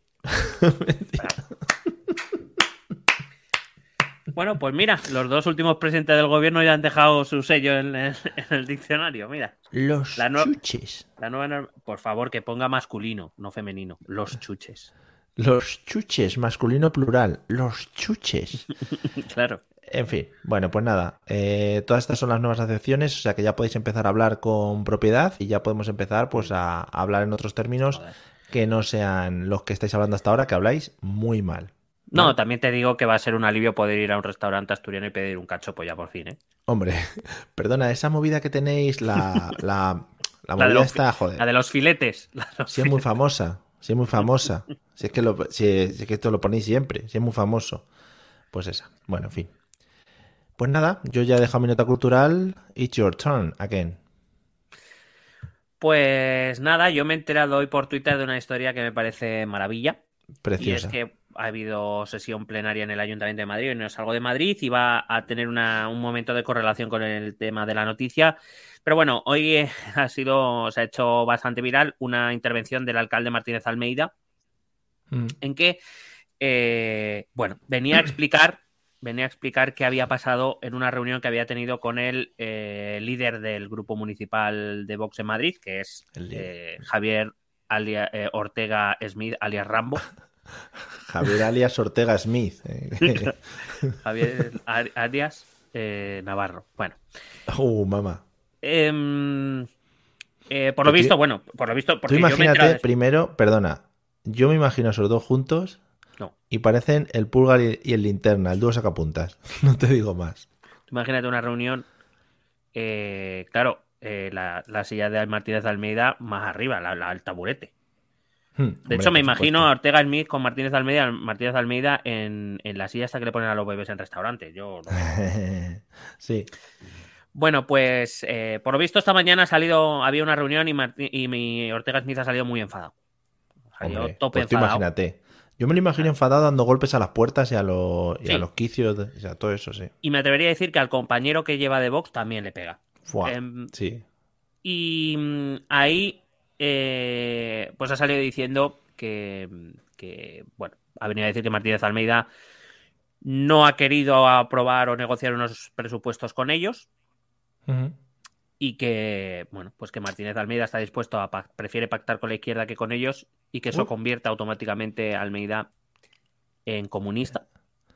Bueno, pues mira, los dos últimos presidentes del gobierno ya han dejado su sello en el diccionario, mira. Los chuches. La nueva norma, por favor, que ponga masculino, no femenino. Los chuches. Los chuches, masculino plural. Los chuches. Claro. En fin, bueno, pues nada. Todas estas son las nuevas acepciones, o sea que ya podéis empezar a hablar con propiedad y ya podemos empezar pues a hablar en otros términos que no sean los que estáis hablando hasta ahora, que habláis muy mal. No, ¿vale? también te digo que va a ser un alivio poder ir a un restaurante asturiano y pedir un cachopo ya por fin, ¿eh? Hombre, perdona, esa movida que tenéis, la movida está, joder. La de los filetes. Sí es muy famosa, sí es muy famosa. Si es que, si es que esto lo ponéis siempre, si es muy famoso. Pues esa, bueno, en fin. Pues nada, yo ya he dejado mi nota cultural. It's your turn again. Pues nada, yo me he enterado hoy por Twitter de una historia que me parece maravilla. Preciosa. Y es que ha habido sesión plenaria en el Ayuntamiento de Madrid, y no salgo de Madrid, y va a tener un momento de correlación con el tema de la noticia. Pero bueno, hoy se ha hecho bastante viral una intervención del alcalde Martínez Almeida, en que, venía a explicar qué había pasado en una reunión que había tenido con el líder del grupo municipal de Vox en Madrid, que es Javier Ortega Smith, alias Rambo. Javier alias Ortega Smith. Javier alias Navarro. Bueno. Mamá. Por lo visto, porque tú imagínate, primero, perdona, yo me imagino a esos dos juntos. No. Y parecen el Pulgar y el Linterna, el dúo sacapuntas. No te digo más. Imagínate una reunión, claro, la silla de Martínez Almeida más arriba, el taburete. De hecho, me imagino a Ortega Smith con Martínez Almeida en la silla hasta que le ponen a los bebés en restaurantes. Yo no. Sí. Bueno, pues por lo visto esta mañana había una reunión y mi Ortega Smith ha salido muy enfadado. Hombre, pues enfadado. Imagínate. Yo me lo imagino enfadado dando golpes a las puertas y a los quicios, o sea, todo eso, sí. Y me atrevería a decir que al compañero que lleva de Vox también le pega. Sí. Y ahí pues ha salido diciendo que, bueno, ha venido a decir que Martínez Almeida no ha querido aprobar o negociar unos presupuestos con ellos. Y que, bueno, pues que Martínez Almeida está dispuesto prefiere pactar con la izquierda que con ellos, y que eso convierta automáticamente a Almeida en comunista.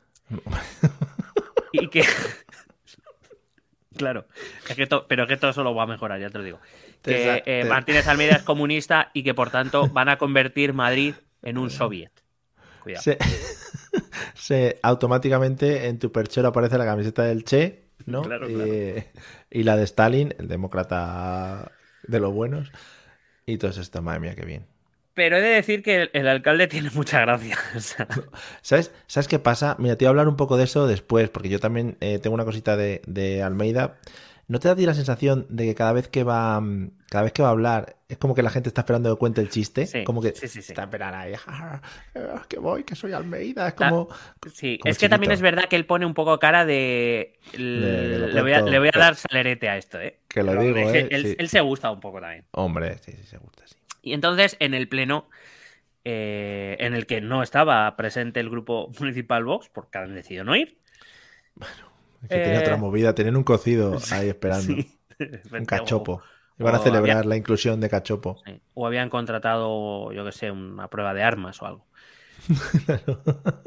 Y que claro, pero que todo solo va a mejorar, ya te lo digo. Que Martínez Almeida es comunista y que por tanto van a convertir Madrid en un soviet. Cuidado. Automáticamente en tu perchero aparece la camiseta del Che, ¿no? Claro. Y la de Stalin, el demócrata de los buenos. Y todo esto, madre mía, qué bien. Pero he de decir que el alcalde tiene mucha gracia. O sea. ¿Sabes qué pasa? Mira, te voy a hablar un poco de eso después, porque yo también tengo una cosita de Almeida. ¿No te da a ti la sensación de que cada vez que va a hablar es como que la gente está esperando que cuente el chiste? Sí, como que sí. está esperando ahí, que voy, que soy Almeida. Es como... Sí, como es que chiquito. También es verdad que él pone un poco cara de... le voy a dar salerete a esto, ¿eh? Que lo digo, Él se gusta un poco también. Hombre, sí, se gusta, sí. Y entonces, en el pleno, en el que no estaba presente el grupo municipal Vox, porque han decidido no ir. Bueno, es que tenía otra movida, tenían un cocido ahí esperando. Sí, un cachopo. Iban a celebrar la inclusión de cachopo. Sí, o habían contratado, yo qué sé, una prueba de armas o algo. Claro.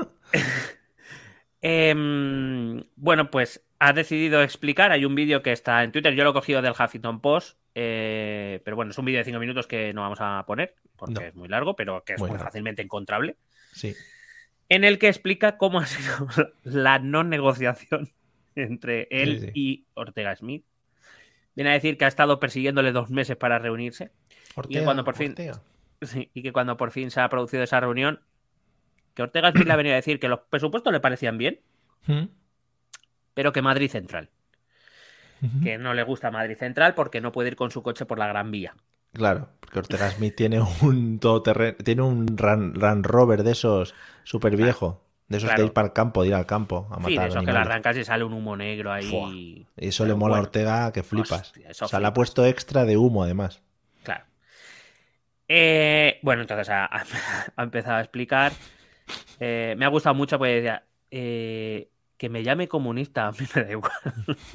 Bueno, pues ha decidido explicar. Hay un vídeo que está en Twitter. Yo lo he cogido del Huffington Post. Pero bueno, es un vídeo de 5 minutos que no vamos a poner porque es muy largo, pero que es muy fácilmente encontrable. Sí. En el que explica cómo ha sido la no negociación entre él y Ortega Smith. Viene a decir que ha estado persiguiéndole 2 meses para reunirse. Ortega, y que cuando por fin se ha producido esa reunión, que Ortega Smith le ha venido a decir que los presupuestos le parecían bien, pero que Madrid central. que no le gusta Madrid Central porque no puede ir con su coche por la Gran Vía. Claro, porque Ortega Smith tiene un todoterreno, tiene un Land Rover de esos súper viejo, de esos de ir para el campo, de ir al campo a matar Sí, de esos animales. que le arrancas y sale un humo negro ahí. Fua. Y eso le mola a Ortega que flipas. Hostia, o sea, le ha puesto extra de humo además. Claro. Bueno, entonces ha empezado a explicar. Me ha gustado mucho porque decía que me llame comunista, a mí me da igual.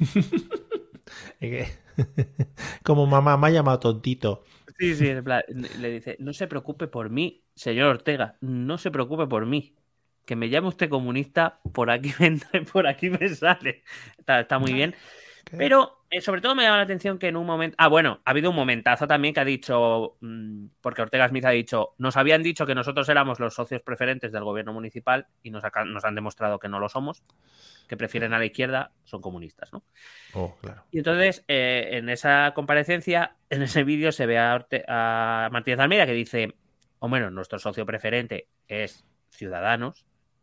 Como mamá me ha llamado tontito. Sí, en plan, le dice, no se preocupe por mí, señor Ortega, no se preocupe por mí. Que me llame usted comunista, por aquí me entra y por aquí me sale. Está muy bien. Pero sobre todo me llama la atención que en un momento... bueno, ha habido un momentazo también que ha dicho, porque Ortega Smith ha dicho, nos habían dicho que nosotros éramos los socios preferentes del gobierno municipal y nos han demostrado que no lo somos, que prefieren a la izquierda, son comunistas, ¿no? Claro. Y entonces, en esa comparecencia, en ese vídeo se ve a Martínez Almeida que dice, bueno, nuestro socio preferente es Ciudadanos,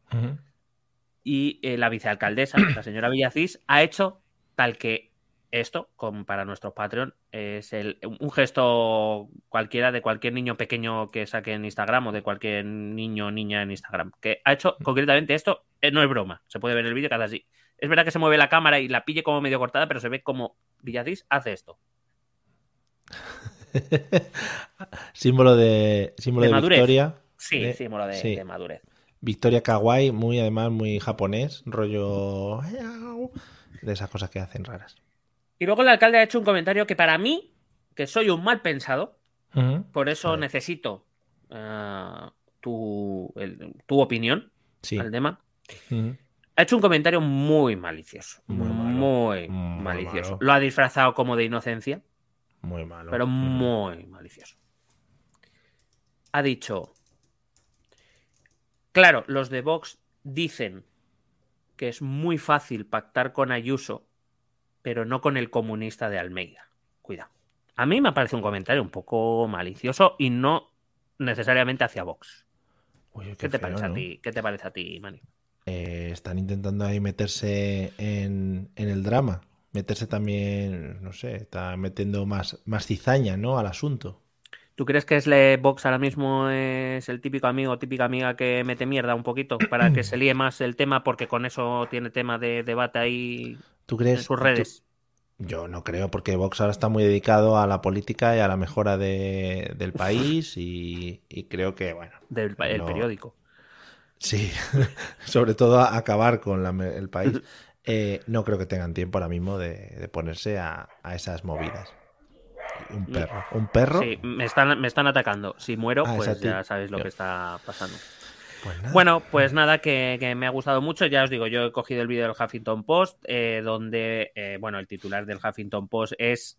y la vicealcaldesa, la señora Villacís, ha hecho tal que esto, como para nuestros Patreon, es un gesto cualquiera de cualquier niño pequeño que saque en Instagram o de cualquier niño o niña en Instagram, que ha hecho concretamente esto, no es broma, se puede ver el vídeo que hace así. Es verdad que se mueve la cámara y la pille como medio cortada, pero se ve como Villacís hace esto. símbolo de victoria. Sí, símbolo de madurez. Victoria kawaii, además muy japonés, rollo de esas cosas que hacen raras. Y luego el alcalde ha hecho un comentario que para mí, que soy un mal pensado, por eso necesito tu opinión al tema. Ha hecho un comentario muy malicioso. Muy malicioso. Malo. Lo ha disfrazado como de inocencia. Muy malo. Pero muy malicioso. Ha dicho... Claro, los de Vox dicen que es muy fácil pactar con Ayuso, pero no con el comunista de Almeida. Cuidado. A mí me parece un comentario un poco malicioso y no necesariamente hacia Vox. Oye, ¿Qué te parece a ti? ¿Qué te parece a ti, Mani? Están intentando ahí meterse en el drama. Meterse también, no sé, está metiendo más cizaña, ¿no? Al asunto. ¿Tú crees que Vox ahora mismo es el típico amigo o típica amiga que mete mierda un poquito para que se líe más el tema porque con eso tiene tema de debate ahí en sus redes? Yo no creo, porque Vox ahora está muy dedicado a la política y a la mejora del país y creo que, bueno... El periódico. Sí, sobre todo a acabar con el país. No creo que tengan tiempo ahora mismo de ponerse a esas movidas. ¿Un perro? Sí, me están atacando. Si muero, pues ya sabéis lo que está pasando. Bueno, pues nada, que me ha gustado mucho. Ya os digo, yo he cogido el vídeo del Huffington Post, donde, el titular del Huffington Post es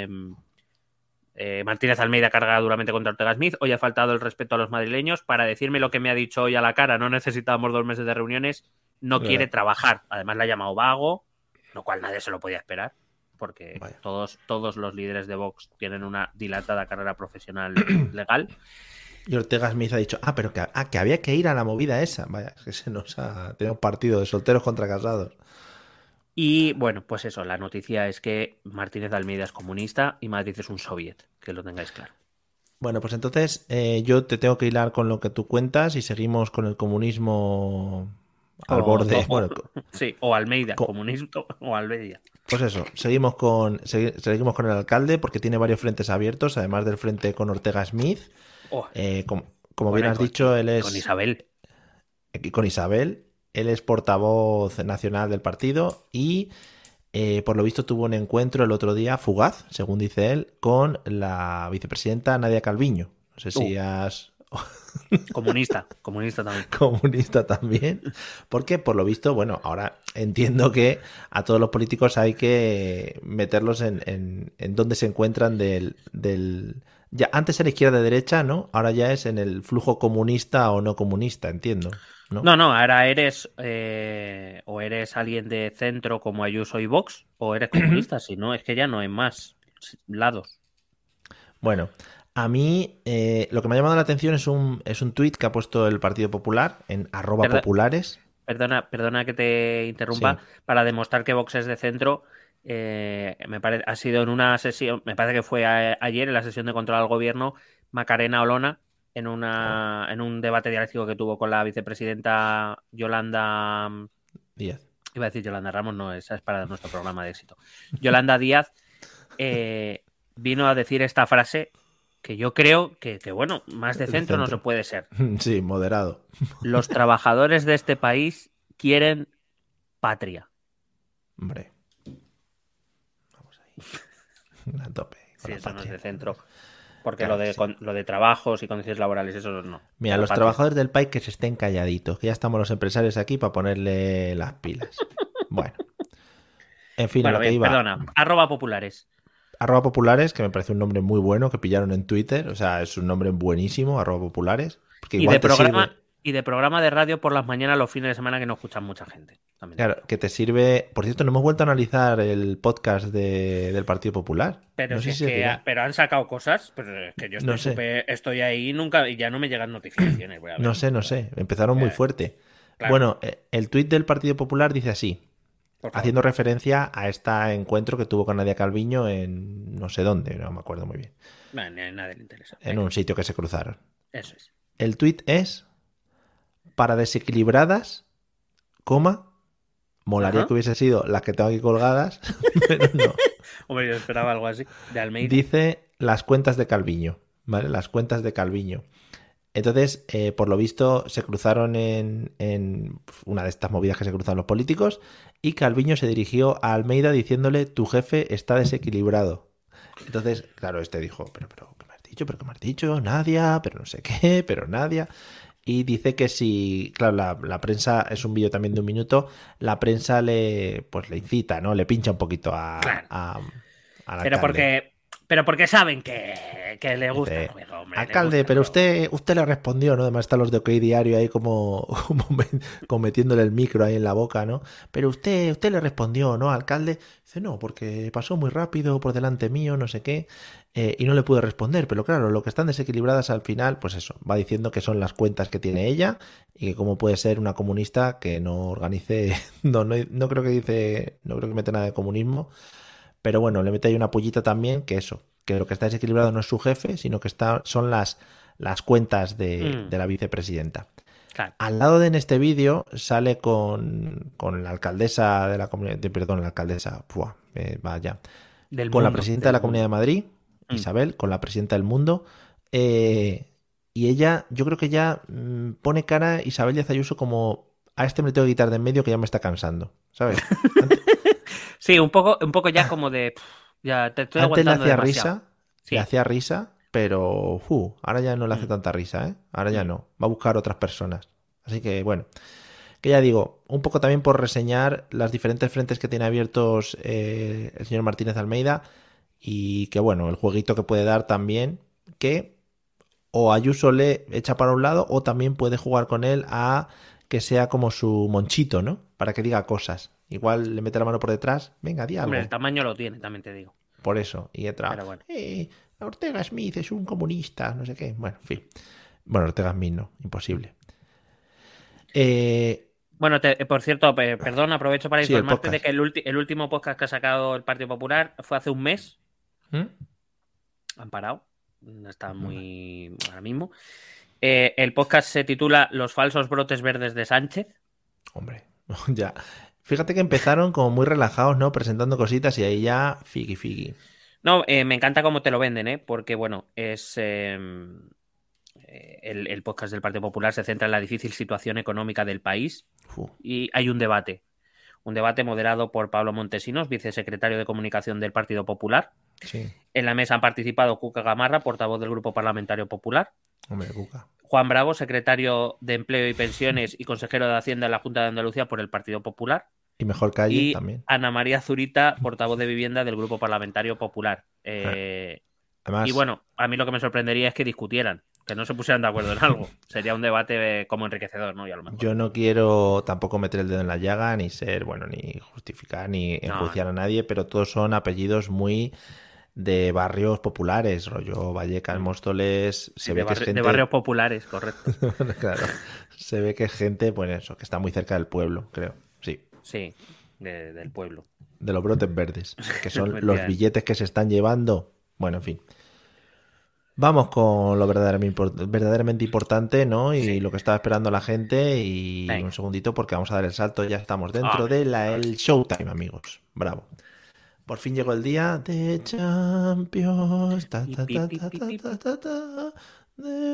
Martínez Almeida carga duramente contra Ortega Smith. Hoy ha faltado el respeto a los madrileños para decirme lo que me ha dicho hoy a la cara. No necesitábamos 2 meses de reuniones. No quiere trabajar. Además, la ha llamado vago, lo cual nadie se lo podía esperar. Porque todos los líderes de Vox tienen una dilatada carrera profesional legal. Y Ortega Smith ha dicho, pero que había que ir a la movida esa. Vaya, es que se nos ha tenido un partido de solteros contra casados. Y bueno, pues eso, la noticia es que Martínez Almeida es comunista y Madrid es un soviet, que lo tengáis claro. Bueno, pues entonces yo te tengo que hilar con lo que tú cuentas y seguimos con el comunismo al borde. Sí, o Almeida, comunismo o Almeida. Pues eso, seguimos con el alcalde porque tiene varios frentes abiertos, además del frente con Ortega Smith. Como bien has dicho, él es... Con Isabel. Con Isabel. Él es portavoz nacional del partido y por lo visto tuvo un encuentro el otro día, fugaz, según dice él, con la vicepresidenta Nadia Calviño. No sé si has... Comunista también. Comunista también. Porque, por lo visto, bueno, ahora entiendo que a todos los políticos hay que meterlos en donde se encuentran ya antes era izquierda-derecha, ¿no? Ahora ya es en el flujo comunista o no comunista, entiendo. No, ahora eres o eres alguien de centro como Ayuso y Vox, o eres comunista, si no, es que ya no hay más lados. Bueno, a mí lo que me ha llamado la atención es un tuit que ha puesto el Partido Popular en @populares. Perdona que te interrumpa, sí. Para demostrar que Vox es de centro, ha sido en una sesión, me parece que fue ayer en la sesión de control al gobierno, Macarena Olona, en un debate dialéctico que tuvo con la vicepresidenta Yolanda Díaz. Iba a decir Yolanda Ramos, no, esa es para nuestro programa de éxito. Yolanda Díaz vino a decir esta frase que yo creo que bueno, más de centro no se puede ser. Sí, moderado. Los trabajadores de este país quieren patria. Hombre. Vamos ahí. A tope. Sí, eso no es de centro. Porque claro, lo de trabajos y condiciones laborales, eso no. Mira, los trabajadores del país que se estén calladitos, que ya estamos los empresarios aquí para ponerle las pilas. Bueno. En fin, bueno, a lo que iba. Perdona, @populares. @populares, que me parece un nombre muy bueno, que pillaron en Twitter. O sea, es un nombre buenísimo, @populares. Porque igual y de programa de radio por las mañanas los fines de semana que no escuchan mucha gente. También. Claro, que te sirve... Por cierto, no hemos vuelto a analizar el podcast del Partido Popular. Pero, no sé si pero han sacado cosas, pero es que yo estoy ahí nunca y ya no me llegan notificaciones. Voy a ver. No sé. Empezaron muy fuerte. Claro. Bueno, el tuit del Partido Popular dice así, haciendo referencia a este encuentro que tuvo con Nadia Calviño en no sé dónde, no me acuerdo muy bien. Nadie le interesa. En un sitio que se cruzaron. Eso es. El tuit es: para desequilibradas, molaría que hubiese sido las que tengo aquí colgadas, pero no. Hombre, yo esperaba algo así, de Almeida. Dice las cuentas de Calviño, ¿vale? Las cuentas de Calviño. Entonces, por lo visto, se cruzaron en una de estas movidas que se cruzan los políticos y Calviño se dirigió a Almeida diciéndole: tu jefe está desequilibrado. Entonces, claro, dijo: pero ¿qué me has dicho? ¿Pero qué me has dicho? Nadia, pero no sé qué, pero Nadia... Y dice que si, claro, la prensa, es un vídeo también de 1 minuto, la prensa le incita, ¿no? Le pincha un poquito al alcalde. Pero porque saben que le gusta el juego, hombre. Alcalde, pero usted le respondió, ¿no? Además están los de OK Diario ahí como metiéndole el micro ahí en la boca, ¿no? Pero usted le respondió, ¿no, alcalde? Dice: no, porque pasó muy rápido por delante mío, no sé qué, y no le pude responder. Pero claro, lo que están desequilibradas al final, pues eso, va diciendo que son las cuentas que tiene ella y que cómo puede ser una comunista que no organice, no creo que mete nada de comunismo. Pero bueno, le mete ahí una pullita también, que eso, que lo que está desequilibrado no es su jefe, sino que son las cuentas de la vicepresidenta. Claro. Al lado en este vídeo sale con la alcaldesa de la comunidad, la alcaldesa, con la presidenta de la Comunidad de Madrid, Isabel, con la presidenta del Mundo, y ella, yo creo que ya pone cara Isabel Díaz Ayuso como: a me le tengo que quitar de en medio que ya me está cansando, ¿sabes? Sí, un poco ya como de... Ya te estoy antes le hacía demasiado. le hacía risa, pero ahora ya no le hace tanta risa, ¿eh? Ahora ya no, va a buscar otras personas. Así que bueno, que ya digo, un poco también por reseñar las diferentes frentes que tiene abiertos el señor Martínez Almeida, y que bueno, el jueguito que puede dar también, que o Ayuso le echa para un lado o también puede jugar con él a que sea como su monchito, ¿no? Para que diga cosas. Igual le mete la mano por detrás. Venga, di algo. Hombre, el tamaño lo tiene, también te digo. Por eso. Y entra. Pero bueno. Ortega Smith es un comunista, no sé qué. Bueno, en fin. Bueno, Ortega Smith no, imposible. Bueno, por cierto, perdón, aprovecho para informarte de que el último podcast que ha sacado el Partido Popular fue hace un mes. Han parado. No está muy... ahora mismo. El podcast se titula Los falsos brotes verdes de Sánchez. Hombre, ya. Fíjate que empezaron como muy relajados, ¿no? Presentando cositas y ahí ya figi. No, me encanta cómo te lo venden, ¿eh? Porque, bueno, es... el podcast del Partido Popular se centra en la difícil situación económica del país y hay un debate moderado por Pablo Montesinos, vicesecretario de Comunicación del Partido Popular. Sí. En la mesa han participado Cuca Gamarra, portavoz del Grupo Parlamentario Popular. Hombre, Cuca. Juan Bravo, secretario de Empleo y Pensiones y consejero de Hacienda en la Junta de Andalucía por el Partido Popular. Y mejor calle y también. Ana María Zurita, portavoz de Vivienda del Grupo Parlamentario Popular. Además... Y bueno, a mí lo que me sorprendería es que discutieran, que no se pusieran de acuerdo en algo. Sería un debate como enriquecedor, ¿no? Y a lo mejor. Yo no quiero tampoco meter el dedo en la llaga, ni ser, ni justificar, ni enjuiciar a nadie, pero todos son apellidos muy de barrios populares, rollo Vallecas, Móstoles. Se ve que es gente... de barrios populares, correcto. Claro, se ve que es gente, pues eso, que está muy cerca del pueblo, creo. Sí. Sí, del pueblo. de los brotes verdes, que son los billetes que se están llevando. Bueno, en fin. Vamos con lo verdaderamente importante, ¿no? Y lo que estaba esperando la gente. Y un segundito porque vamos a dar el salto. Ya estamos dentro de el Showtime, amigos. Bravo. Por fin llegó el día de Champions. De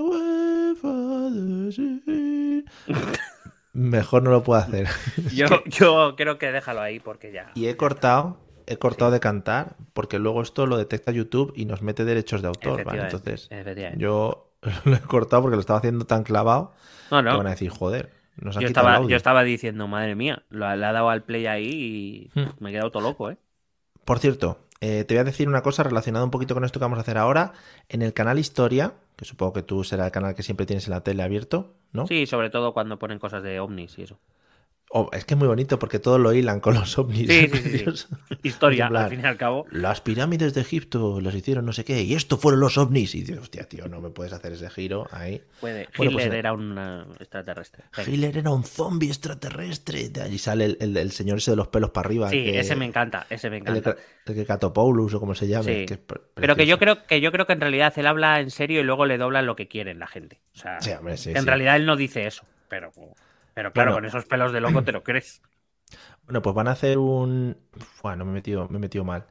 UEFA. Mejor no lo puedo hacer. Yo creo que déjalo ahí porque ya. Y he cortado de cantar porque luego esto lo detecta YouTube y nos mete derechos de autor, ¿vale? Entonces yo lo he cortado porque lo estaba haciendo tan clavado que van a decir, joder, nos han quitado el audio. Yo estaba diciendo, madre mía, le ha dado al play ahí y me he quedado todo loco, ¿eh? Por cierto, te voy a decir una cosa relacionada un poquito con esto que vamos a hacer ahora. En el canal Historia, que supongo que tú será el canal que siempre tienes en la tele abierto, ¿no? Sí, sobre todo cuando ponen cosas de ovnis y eso. Es que es muy bonito porque todo lo hilan con los ovnis. Sí. Historia, al fin y al cabo. Las pirámides de Egipto las hicieron no sé qué, y esto fueron los ovnis. Y dices, hostia, tío, no me puedes hacer ese giro ahí. Hitler era un extraterrestre. Hitler era un zombie extraterrestre. De allí sale el señor ese de los pelos para arriba. Sí, ese me encanta. El que Catopoulos o como se llame. Sí. Pero que yo creo que en realidad él habla en serio y luego le doblan lo que quieren la gente. O sea, sí, hombre, en realidad él no dice eso, pero claro, con esos pelos de loco te lo crees. Bueno, pues van a hacer un... Bueno, me he metido mal.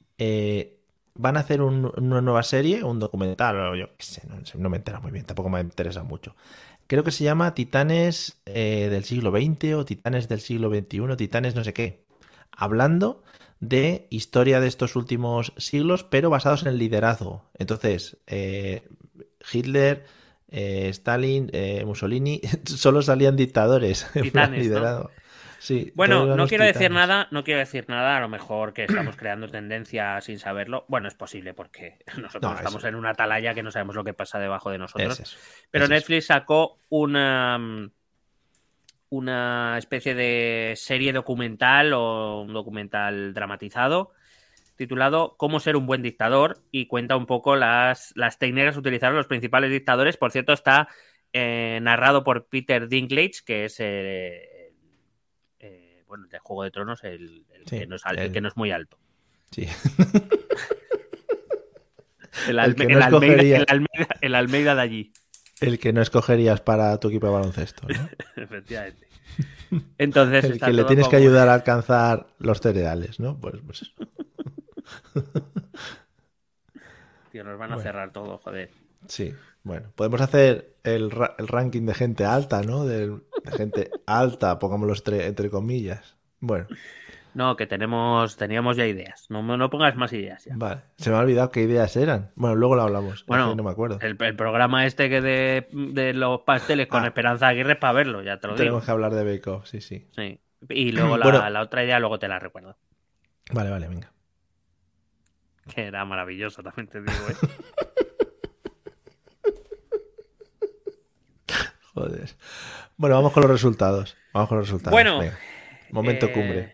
Van a hacer una nueva serie, un documental, o yo qué sé, no me entero muy bien, tampoco me interesa mucho. Creo que se llama Titanes del siglo XX o Titanes del siglo XXI, Titanes no sé qué. Hablando de historia de estos últimos siglos, pero basados en el liderazgo. Entonces, Hitler... Stalin, Mussolini, solo salían dictadores. Titanes, liderado. ¿no? Sí, bueno, no quiero decir nada, a lo mejor que estamos creando tendencia sin saberlo. Bueno, es posible porque nosotros estamos en una atalaya que no sabemos lo que pasa debajo de nosotros. Pero Netflix sacó una especie de serie documental o un documental dramatizado titulado Cómo ser un buen dictador, y cuenta un poco las técnicas que utilizaron los principales dictadores. Por cierto, está narrado por Peter Dinklage, que es bueno, de Juego de Tronos, el que no es muy alto. Sí. el Almeida de allí. El que no escogerías para tu equipo de baloncesto, ¿no? Efectivamente. Entonces, el que le tienes que ayudar a alcanzar los cereales, ¿no? Pues eso. Tío, nos van a cerrar todo, joder. Sí, bueno, podemos hacer el ranking de gente alta, ¿no? De gente alta, pongámoslo entre comillas. Bueno. No, que teníamos ya ideas. No pongas más ideas ya. Vale, se me ha olvidado qué ideas eran. Bueno, luego lo hablamos. Bueno, es que no me acuerdo. El programa este que de los pasteles con Esperanza Aguirre para verlo, ya te lo digo. Tenemos que hablar de Bake Off, sí. Y luego la otra idea luego te la recuerdo. Vale, venga. Que era maravilloso, también te digo, Joder. Bueno, vamos con los resultados. Bueno, venga. Momento cumbre.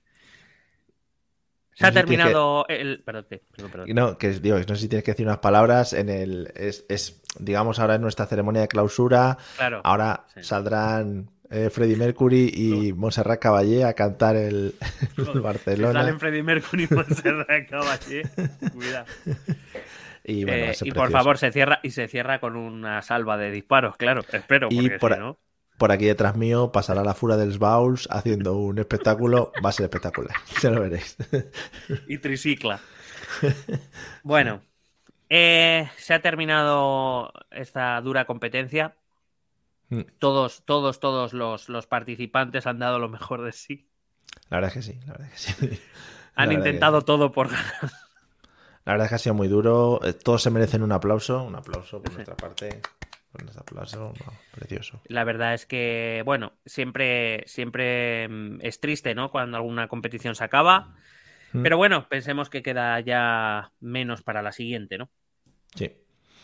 Se ha terminado el... Perdón. No, digo, no sé si tienes que decir unas palabras en digamos, ahora es nuestra ceremonia de clausura. Claro. Ahora saldrán Freddie Mercury y Montserrat Caballé a cantar el Barcelona. Salen Freddie Mercury y Montserrat Caballé. Cuidado. Y, bueno, y por favor, se cierra con una salva de disparos, claro. Espero, porque si no... Por aquí detrás mío pasará la Fura dels Bowls haciendo un espectáculo. Va a ser espectacular. Ya lo veréis. Y tricicla. Bueno, se ha terminado esta dura competencia. Todos los participantes han dado lo mejor de sí. La verdad es que sí. Han intentado todo por ganar. La verdad es que ha sido muy duro. Todos se merecen un aplauso. Un aplauso por nuestra parte. Con este aplauso, precioso. La verdad es que, bueno, siempre es triste, ¿no? Cuando alguna competición se acaba. Pero bueno, pensemos que queda ya menos para la siguiente, ¿no? Sí.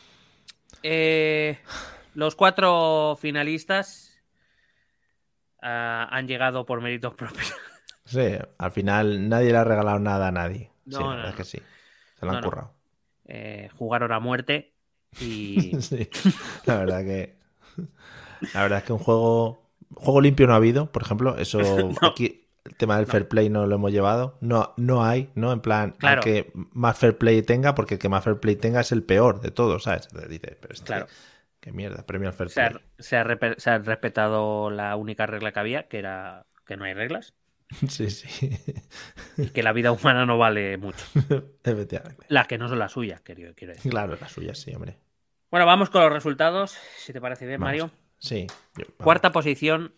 Los 4 finalistas han llegado por méritos propios. Sí, al final nadie le ha regalado nada a nadie. No, sí, la verdad es que sí. Se lo han currado. Jugaron a muerte. Y... sí, la verdad es que un juego limpio no ha habido, por ejemplo, eso no. Aquí El tema del fair play no lo hemos llevado. No hay, ¿no? En plan, Claro. al que más fair play tenga, porque el que más fair play tenga es el peor de todos, ¿sabes? Entonces dices, pero Claro. qué mierda, premio al fair Se play. se ha respetado la única regla que había, que era que no hay reglas Sí, sí. y que la vida humana no vale mucho. Efectivamente. Las que no son las suyas, quiero decir. Claro, la suya sí, hombre. Bueno, vamos con los resultados, si te parece bien, Vamos. Mario. Sí. Vamos. Cuarta posición.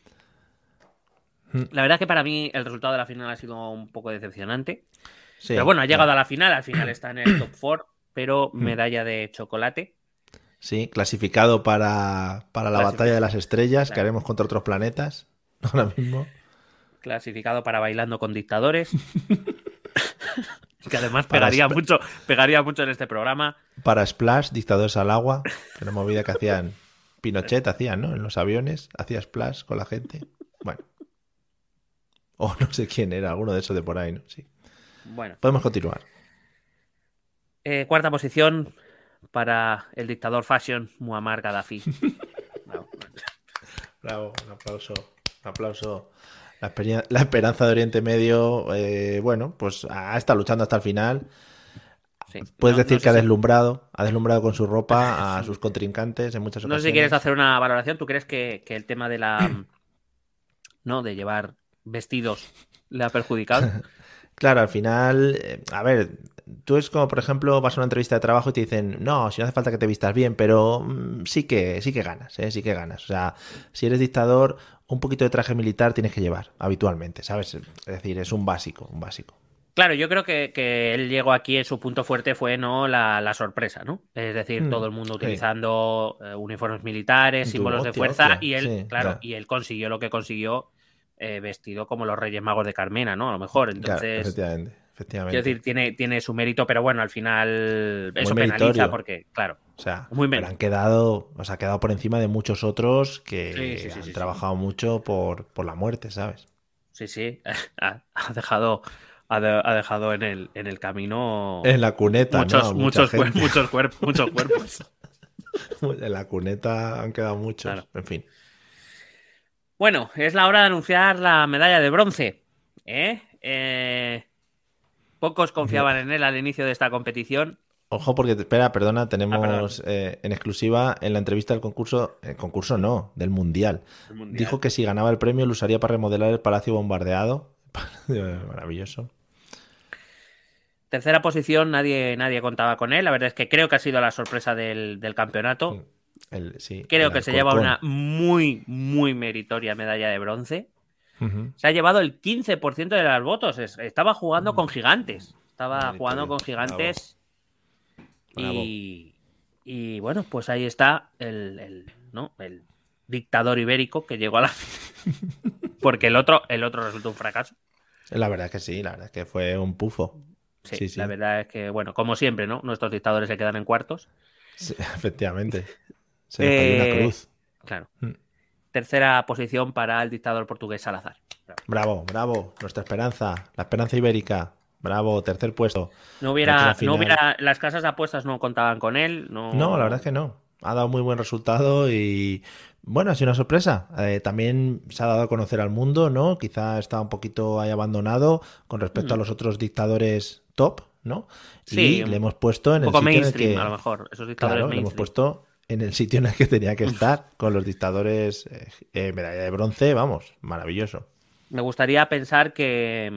Mm. La verdad es que para mí el resultado de la final ha sido un poco decepcionante. Sí, Pero bueno, ha llegado ya. a la final. Al final está en el top 4, pero medalla de chocolate. Sí, clasificado para la batalla de las estrellas que Claro. haremos contra otros planetas ahora mismo. Clasificado para Bailando con Dictadores. Que además Para pegaría mucho en este programa. Para Splash, Dictadores al Agua, que era una movida que hacían Pinochet, hacían, ¿no? En los aviones, hacía Splash con la gente. Bueno. O no sé quién era, alguno de esos de por ahí, ¿no? Sí. Bueno, Podemos continuar. cuarta posición para el dictador fashion Muammar Gaddafi. Bravo. Bravo, un aplauso. Un aplauso. La esperanza de Oriente Medio, bueno, pues ha estado luchando hasta el final. Sí. Puedes No decir sé que ha si- deslumbrado con su ropa a sus contrincantes en muchas No ocasiones. sé si quieres hacer una valoración. ¿Tú crees que el tema de la no de llevar vestidos le ha perjudicado? Claro, al final, a ver, tú es como, por ejemplo, vas a una entrevista de trabajo y te dicen, no, si no hace falta que te vistas bien, pero sí que ganas, ¿eh? Sí que ganas. O sea, si eres dictador, un poquito de traje militar tienes que llevar habitualmente, ¿sabes? Es decir, es un básico, un básico. Claro, yo creo que él llegó aquí en su punto fuerte fue no la sorpresa, ¿no? Es decir, todo el mundo Sí. utilizando uniformes militares, Y tú, símbolos de hostia, fuerza, hostia, y él, sí, claro, ya. y él consiguió lo que consiguió vestido como los Reyes Magos de Carmena, ¿no? A lo mejor. Claro, Entonces, efectivamente, quiero efectivamente. decir, tiene su mérito, pero bueno, al final Muy eso meritorio. penaliza porque, claro, O sea, muy pero bien. han quedado, o sea, ha quedado por encima de muchos otros que Sí, han trabajado mucho por la muerte, ¿sabes? Sí. Ha dejado en el camino En la cuneta, ¿no? A mucha gente. muchos cuerpos. En la cuneta han quedado muchos. Claro. En fin. Bueno, es la hora de anunciar la medalla de bronce. Pocos confiaban en él al inicio de esta competición. Ojo, porque, espera, perdona, perdón. tenemos en exclusiva en la entrevista del concurso no, del Mundial. El Mundial. Dijo que si ganaba el premio lo usaría para remodelar el palacio bombardeado. Maravilloso. Tercera posición, nadie contaba con él. La verdad es que creo que ha sido la sorpresa del campeonato. Sí, Creo el que se lleva Alcorcón. una muy, muy meritoria medalla de bronce. Ujú. Se ha llevado el 15% de los votos. Estaba jugando con gigantes. Estaba jugando con gigantes. Bravo. Y bueno, pues ahí está el dictador ibérico que llegó a la porque el otro resultó un fracaso. La verdad es que sí, la verdad es que fue un pufo. Sí, Sí. la verdad es que, bueno, como siempre, ¿no? Nuestros dictadores se quedan en cuartos. Sí, efectivamente. Se les cayó una cruz. Claro. Mm. Tercera posición para el dictador portugués Salazar. Bravo, bravo. Nuestra esperanza. La esperanza ibérica. Bravo, tercer puesto. No hubiera, las casas de apuestas no contaban con él. No, la verdad es que no. Ha dado muy buen resultado y bueno, ha sido una sorpresa. También se ha dado a conocer al mundo, ¿no? Quizá está un poquito ahí abandonado con respecto a los otros dictadores top, ¿no? Sí, y le hemos puesto en un el poco sitio en el mainstream, que, a lo mejor. Esos dictadores claro, le hemos mainstream. puesto en el sitio en el que tenía que estar con los dictadores medalla de bronce, vamos, maravilloso. Me gustaría pensar que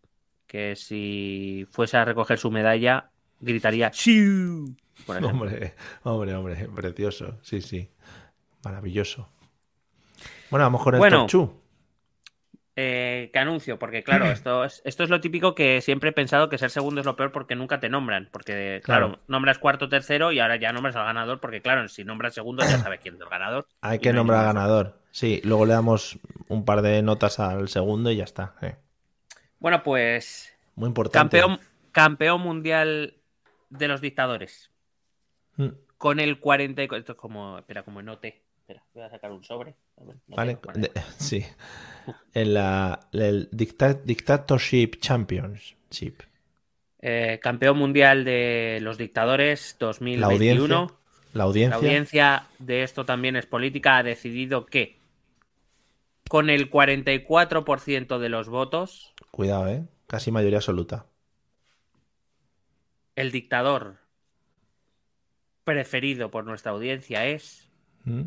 si fuese a recoger su medalla, gritaría ¡Shiu! Por ejemplo. Hombre, precioso, sí, maravilloso. Bueno, vamos con el Bueno, top 2. Que anuncio, porque claro, esto es lo típico que siempre he pensado que ser segundo es lo peor porque nunca te nombran. Porque, claro, nombras cuarto, tercero y ahora ya nombras al ganador, porque claro, si nombras segundo ya sabes quién es el ganador. Hay que nombrar al ganador. Sí, luego le damos un par de notas al segundo y ya está. Bueno, pues muy importante. Campeón mundial de los dictadores. Con el 44. Esto es como. Espera, como en OT. Espera, voy a sacar un sobre. Vale, sí. En el Dictatorship Championship. Campeón mundial de los dictadores 2021. La audiencia de esto también es política. Ha decidido que con el 44% de los votos, Cuidado, casi mayoría absoluta. el dictador preferido por nuestra audiencia es ¿Mm?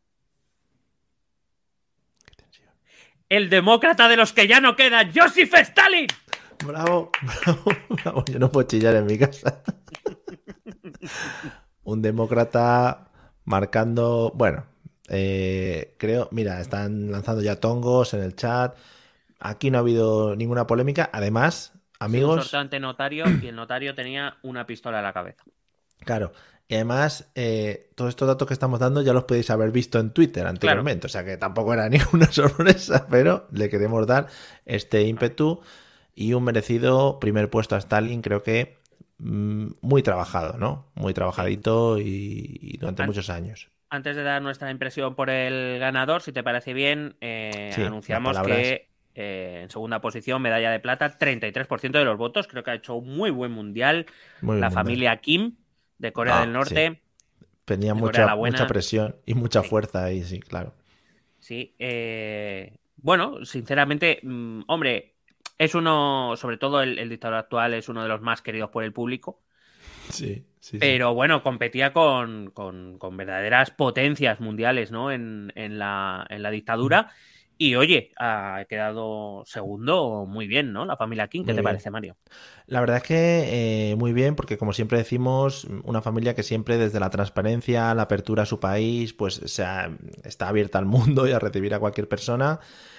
el demócrata de los que ya no quedan, Joseph Stalin. Bravo, bravo, bravo. Yo no puedo chillar en mi casa. Un demócrata marcando... Bueno, creo... Mira, están lanzando ya tongos en el chat. Aquí no ha habido ninguna polémica. Además, Ha sido un amigos... sorteo ante notario y el notario tenía una pistola en la cabeza. Claro. Y además, todos estos datos que estamos dando ya los podéis haber visto en Twitter anteriormente. Claro. O sea que tampoco era ninguna sorpresa, pero le queremos dar este ímpetu y un merecido primer puesto a Stalin, creo que muy trabajado, ¿no? Muy trabajadito y durante muchos años. Antes de dar nuestra impresión por el ganador, si te parece bien, anunciamos que en segunda posición, medalla de plata, 33% de los votos. Creo que ha hecho un muy buen mundial. Muy la familia Kim de Corea del Norte. Sí. Tenía mucha presión y mucha fuerza ahí, sí, claro. Sí. Bueno, sinceramente, hombre, es uno, sobre todo el dictador actual, es uno de los más queridos por el público. Sí. Pero bueno, competía con verdaderas potencias mundiales, ¿no? En la dictadura. Y oye, ha quedado segundo muy bien, ¿no? La familia King, ¿qué te parece, Mario? La verdad es que muy bien, porque como siempre decimos, una familia que siempre desde la transparencia, la apertura a su país, pues está abierta al mundo y a recibir a cualquier persona.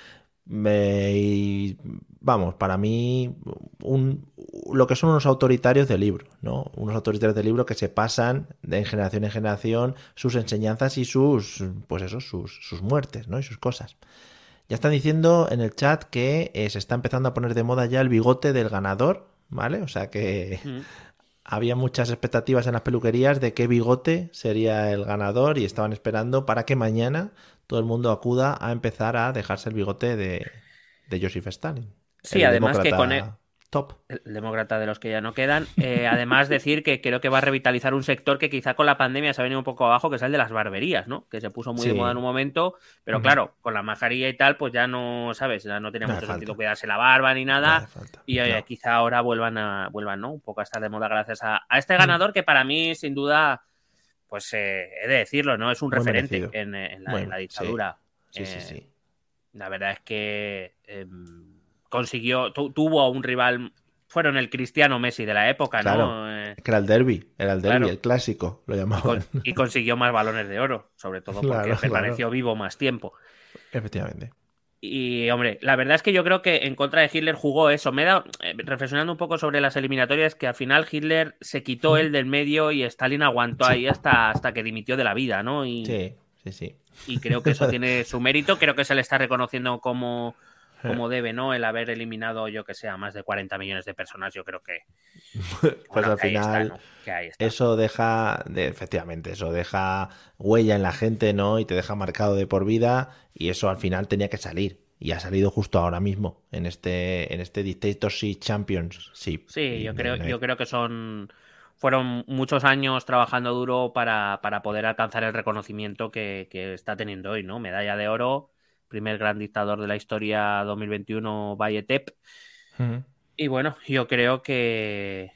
Y vamos, para mí, lo que son unos autoritarios de libro, ¿no? Unos autoritarios de libro que se pasan de generación en generación sus enseñanzas y sus muertes, ¿no? Y sus cosas. Ya están diciendo en el chat que se está empezando a poner de moda ya el bigote del ganador, ¿vale? O sea que había muchas expectativas en las peluquerías de qué bigote sería el ganador y estaban esperando para que mañana todo el mundo acuda a empezar a dejarse el bigote de Joseph Stalin. Sí, además que con top. El demócrata de los que ya no quedan. Además, decir que creo que va a revitalizar un sector que quizá con la pandemia se ha venido un poco abajo, que es el de las barberías, ¿no? Que se puso muy de moda en un momento, pero claro, con la mascarilla y tal, pues ya no, ¿sabes? Ya no tiene mucho sentido cuidarse la barba ni nada. Y quizá ahora vuelvan, ¿no? Un poco a estar de moda gracias a este ganador que para mí, sin duda, pues he de decirlo, ¿no? Es un referente en la dictadura. Sí. La verdad es que consiguió, tuvo a un rival, fueron el Cristiano Messi de la época, claro, ¿no? Que era el derbi, claro. El clásico, lo llamaban. Y consiguió más balones de oro, sobre todo porque permaneció vivo más tiempo. Efectivamente. Y, hombre, la verdad es que yo creo que en contra de Hitler jugó eso. Me da, reflexionando un poco sobre las eliminatorias, que al final Hitler se quitó él del medio y Stalin aguantó ahí hasta que dimitió de la vida, ¿no? Sí. Y creo que eso tiene su mérito, creo que se le está reconociendo como debe, ¿no? El haber eliminado, yo que sé, a más de 40 millones de personas, yo creo que... Pues al final, ahí está. Eso efectivamente, eso deja huella en la gente, ¿no? Y te deja marcado de por vida, y eso al final tenía que salir. Y ha salido justo ahora mismo, en este Dictatorship Championship. Sí, yo creo que fueron muchos años trabajando duro para poder alcanzar el reconocimiento que está teniendo hoy, ¿no? Medalla de oro, primer gran dictador de la historia 2021, Bayetep. Y bueno, yo creo que...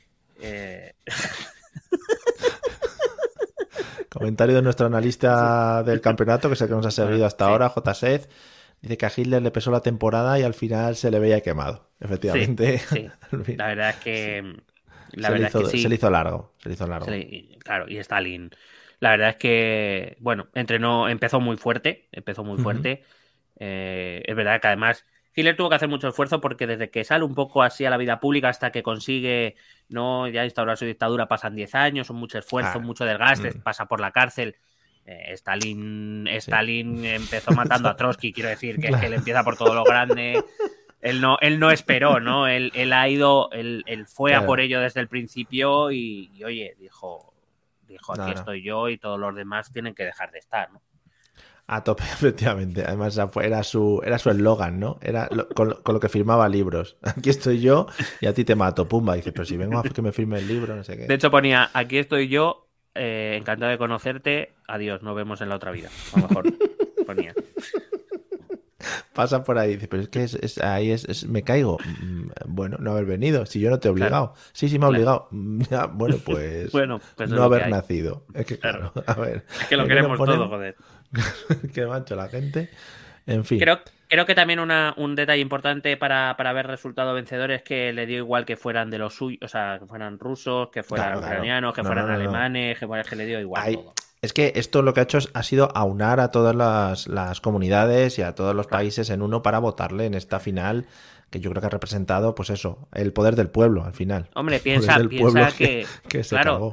Comentario de nuestro analista del campeonato, que es el que nos ha seguido hasta ahora, J. Seth. Dice que a Hitler le pesó la temporada y al final se le veía quemado. Efectivamente. Sí. La verdad es que... Se le hizo largo. Claro, y Stalin. La verdad es que, bueno, empezó muy fuerte. Es verdad que además Hitler tuvo que hacer mucho esfuerzo porque desde que sale un poco así a la vida pública hasta que consigue no ya instaurar su dictadura pasan 10 años, son mucho esfuerzo, mucho desgaste, pasa por la cárcel. Stalin empezó matando a Trotsky, quiero decir, que él empieza por todo lo grande. Él no esperó, ¿no? Él fue a por ello desde el principio y oye, dijo, aquí estoy yo y todos los demás tienen que dejar de estar, ¿no? A tope, efectivamente. Además era su eslogan, ¿no? Era con lo que firmaba libros. Aquí estoy yo y a ti te mato. Pumba. Dice, pero si vengo a que me firme el libro, no sé qué. De hecho ponía, aquí estoy yo, encantado de conocerte, adiós, nos vemos en la otra vida. A lo mejor ponía. pasa por ahí y dice, pero es que ahí me caigo. Bueno, no haber venido, si yo no te he obligado. Claro. Sí, me ha obligado. Ya, bueno, pues Bueno, pues no haber nacido. Es que claro, a ver. Es que lo queremos todo, joder. Qué macho la gente. En fin. Creo que también un detalle importante para haber resultado vencedor es que le dio igual que fueran de los suyos, o sea, que fueran rusos, que fueran ucranianos, que fueran alemanes, que le dio igual todo. Es que esto lo que ha hecho ha sido aunar a todas las comunidades y a todos los países en uno para votarle en esta final, que yo creo que ha representado, pues eso, el poder del pueblo al final. Hombre, piensa que se claro, cagó.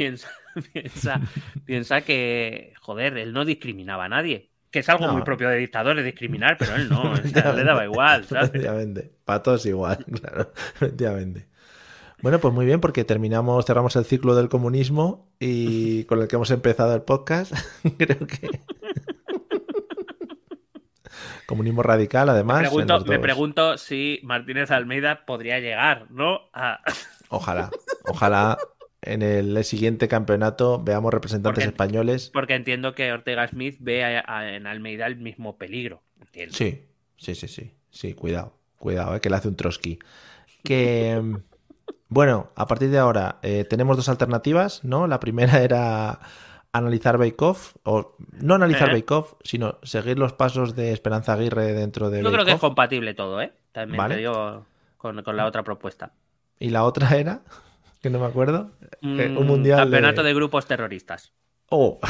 piensa que, joder, él no discriminaba a nadie. Que es algo muy propio de dictadores, discriminar, pero él no, o sea, le daba igual, ¿sabes? Efectivamente, para todos igual, claro, efectivamente. Bueno, pues muy bien, porque cerramos el ciclo del comunismo y con el que hemos empezado el podcast, creo que... Comunismo radical, además. Me pregunto si Martínez Almeida podría llegar, ¿no? Ojalá en el siguiente campeonato veamos representantes españoles. Porque entiendo que Ortega Smith ve en Almeida el mismo peligro. ¿Entiendes? Sí, cuidado, que le hace un Trotsky. Que, bueno, a partir de ahora tenemos dos alternativas, ¿no? La primera era analizar Bake Off, o no analizar Bake Off, sino seguir los pasos de Esperanza Aguirre dentro de Yo Bake creo que Off. es compatible todo, ¿eh? También ¿Vale? te digo con la otra propuesta. ¿Y la otra era? Que no me acuerdo. Un mundial campeonato de grupos terroristas. Oh.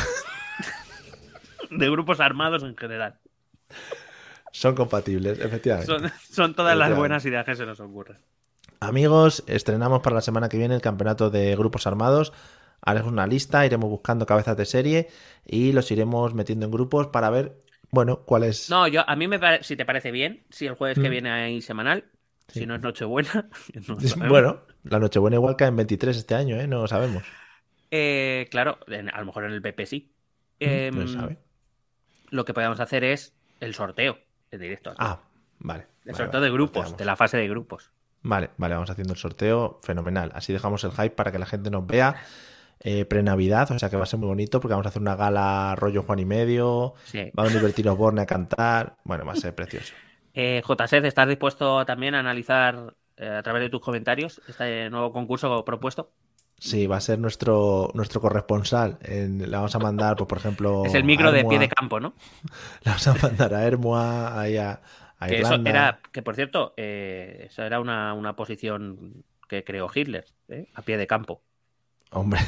De grupos armados en general. Son compatibles, efectivamente. Son todas las buenas ideas que se nos ocurren. Amigos, estrenamos para la semana que viene el campeonato de grupos armados. Haremos una lista, iremos buscando cabezas de serie y los iremos metiendo en grupos para ver, bueno, cuál es... No, a mí si te parece bien, si el jueves que viene hay semanal, si no es Nochebuena. Bueno, la Nochebuena igual cae en 23 este año, ¿eh? No lo sabemos. Claro, a lo mejor en el PP sí. No se sabe. Lo que podemos hacer es el sorteo en directo. Vale. El sorteo de grupos, de la fase de grupos. Vale, vamos haciendo el sorteo, fenomenal. Así dejamos el hype para que la gente nos vea. Pre-Navidad, o sea que va a ser muy bonito porque vamos a hacer una gala rollo Juan y Medio. Sí. Va a venir Bertino Borne a cantar. Bueno, va a ser precioso. JSED, ¿estás dispuesto también a analizar a través de tus comentarios este nuevo concurso propuesto? Sí, va a ser nuestro corresponsal. Le vamos a mandar, pues, por ejemplo... Es el micro de pie de campo, ¿no? Le vamos a mandar a Hermua, a Irlanda. Eso era, que por cierto, eso era una posición que creó Hitler, a pie de campo. Hombre.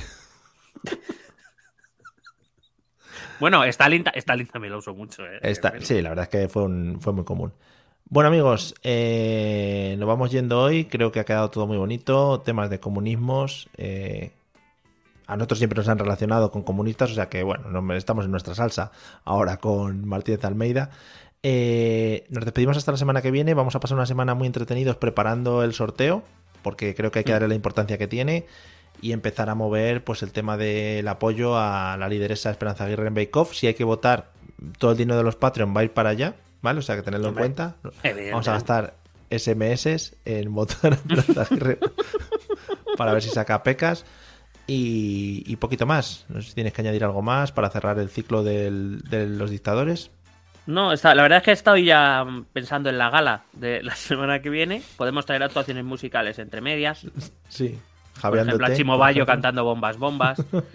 Bueno, Stalin también lo usó mucho. Sí, la verdad es que fue muy común. Bueno, amigos, nos vamos yendo hoy. Creo que ha quedado todo muy bonito. Temas de comunismos. A nosotros siempre nos han relacionado con comunistas, o sea que, bueno, estamos en nuestra salsa ahora con Martínez Almeida. Nos despedimos hasta la semana que viene. Vamos a pasar una semana muy entretenidos preparando el sorteo, porque creo que hay que darle la importancia que tiene y empezar a mover, pues, el tema del apoyo a la lideresa Esperanza Aguirre en Bake Off. Si hay que votar, todo el dinero de los Patreon va a ir para allá, ¿vale? O sea que tenerlo en cuenta. Vamos a gastar SMS en votar a Esperanza Aguirre para ver si saca pecas. Y poquito más. No sé si tienes que añadir algo más para cerrar el ciclo de los dictadores. No, la verdad es que he estado ya pensando en la gala de la semana que viene. Podemos traer actuaciones musicales entre medias. Sí. Por ejemplo, a Chimo Bayo cantando Bombas, Bombas.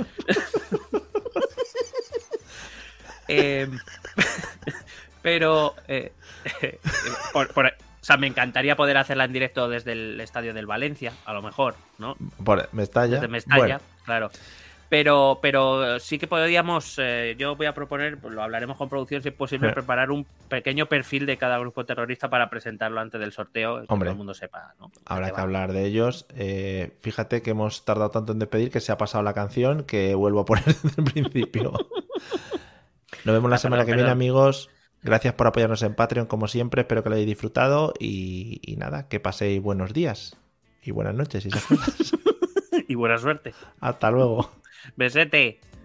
Pero o sea, me encantaría poder hacerla en directo desde el estadio del Valencia, a lo mejor, ¿no? Mestalla. Desde Mestalla, bueno. Claro. Pero sí que podríamos, yo voy a proponer, pues lo hablaremos con producción si es posible, preparar un pequeño perfil de cada grupo terrorista para presentarlo antes del sorteo, que todo el mundo sepa, ¿no? Habrá que hablar de ellos. Fíjate que hemos tardado tanto en despedir que se ha pasado la canción que vuelvo a poner desde el principio. Nos vemos la semana que viene, amigos. Gracias por apoyarnos en Patreon, como siempre. Espero que lo hayáis disfrutado y nada, que paséis buenos días y buenas noches y esas cosas. Y buena suerte. Hasta luego. Besete.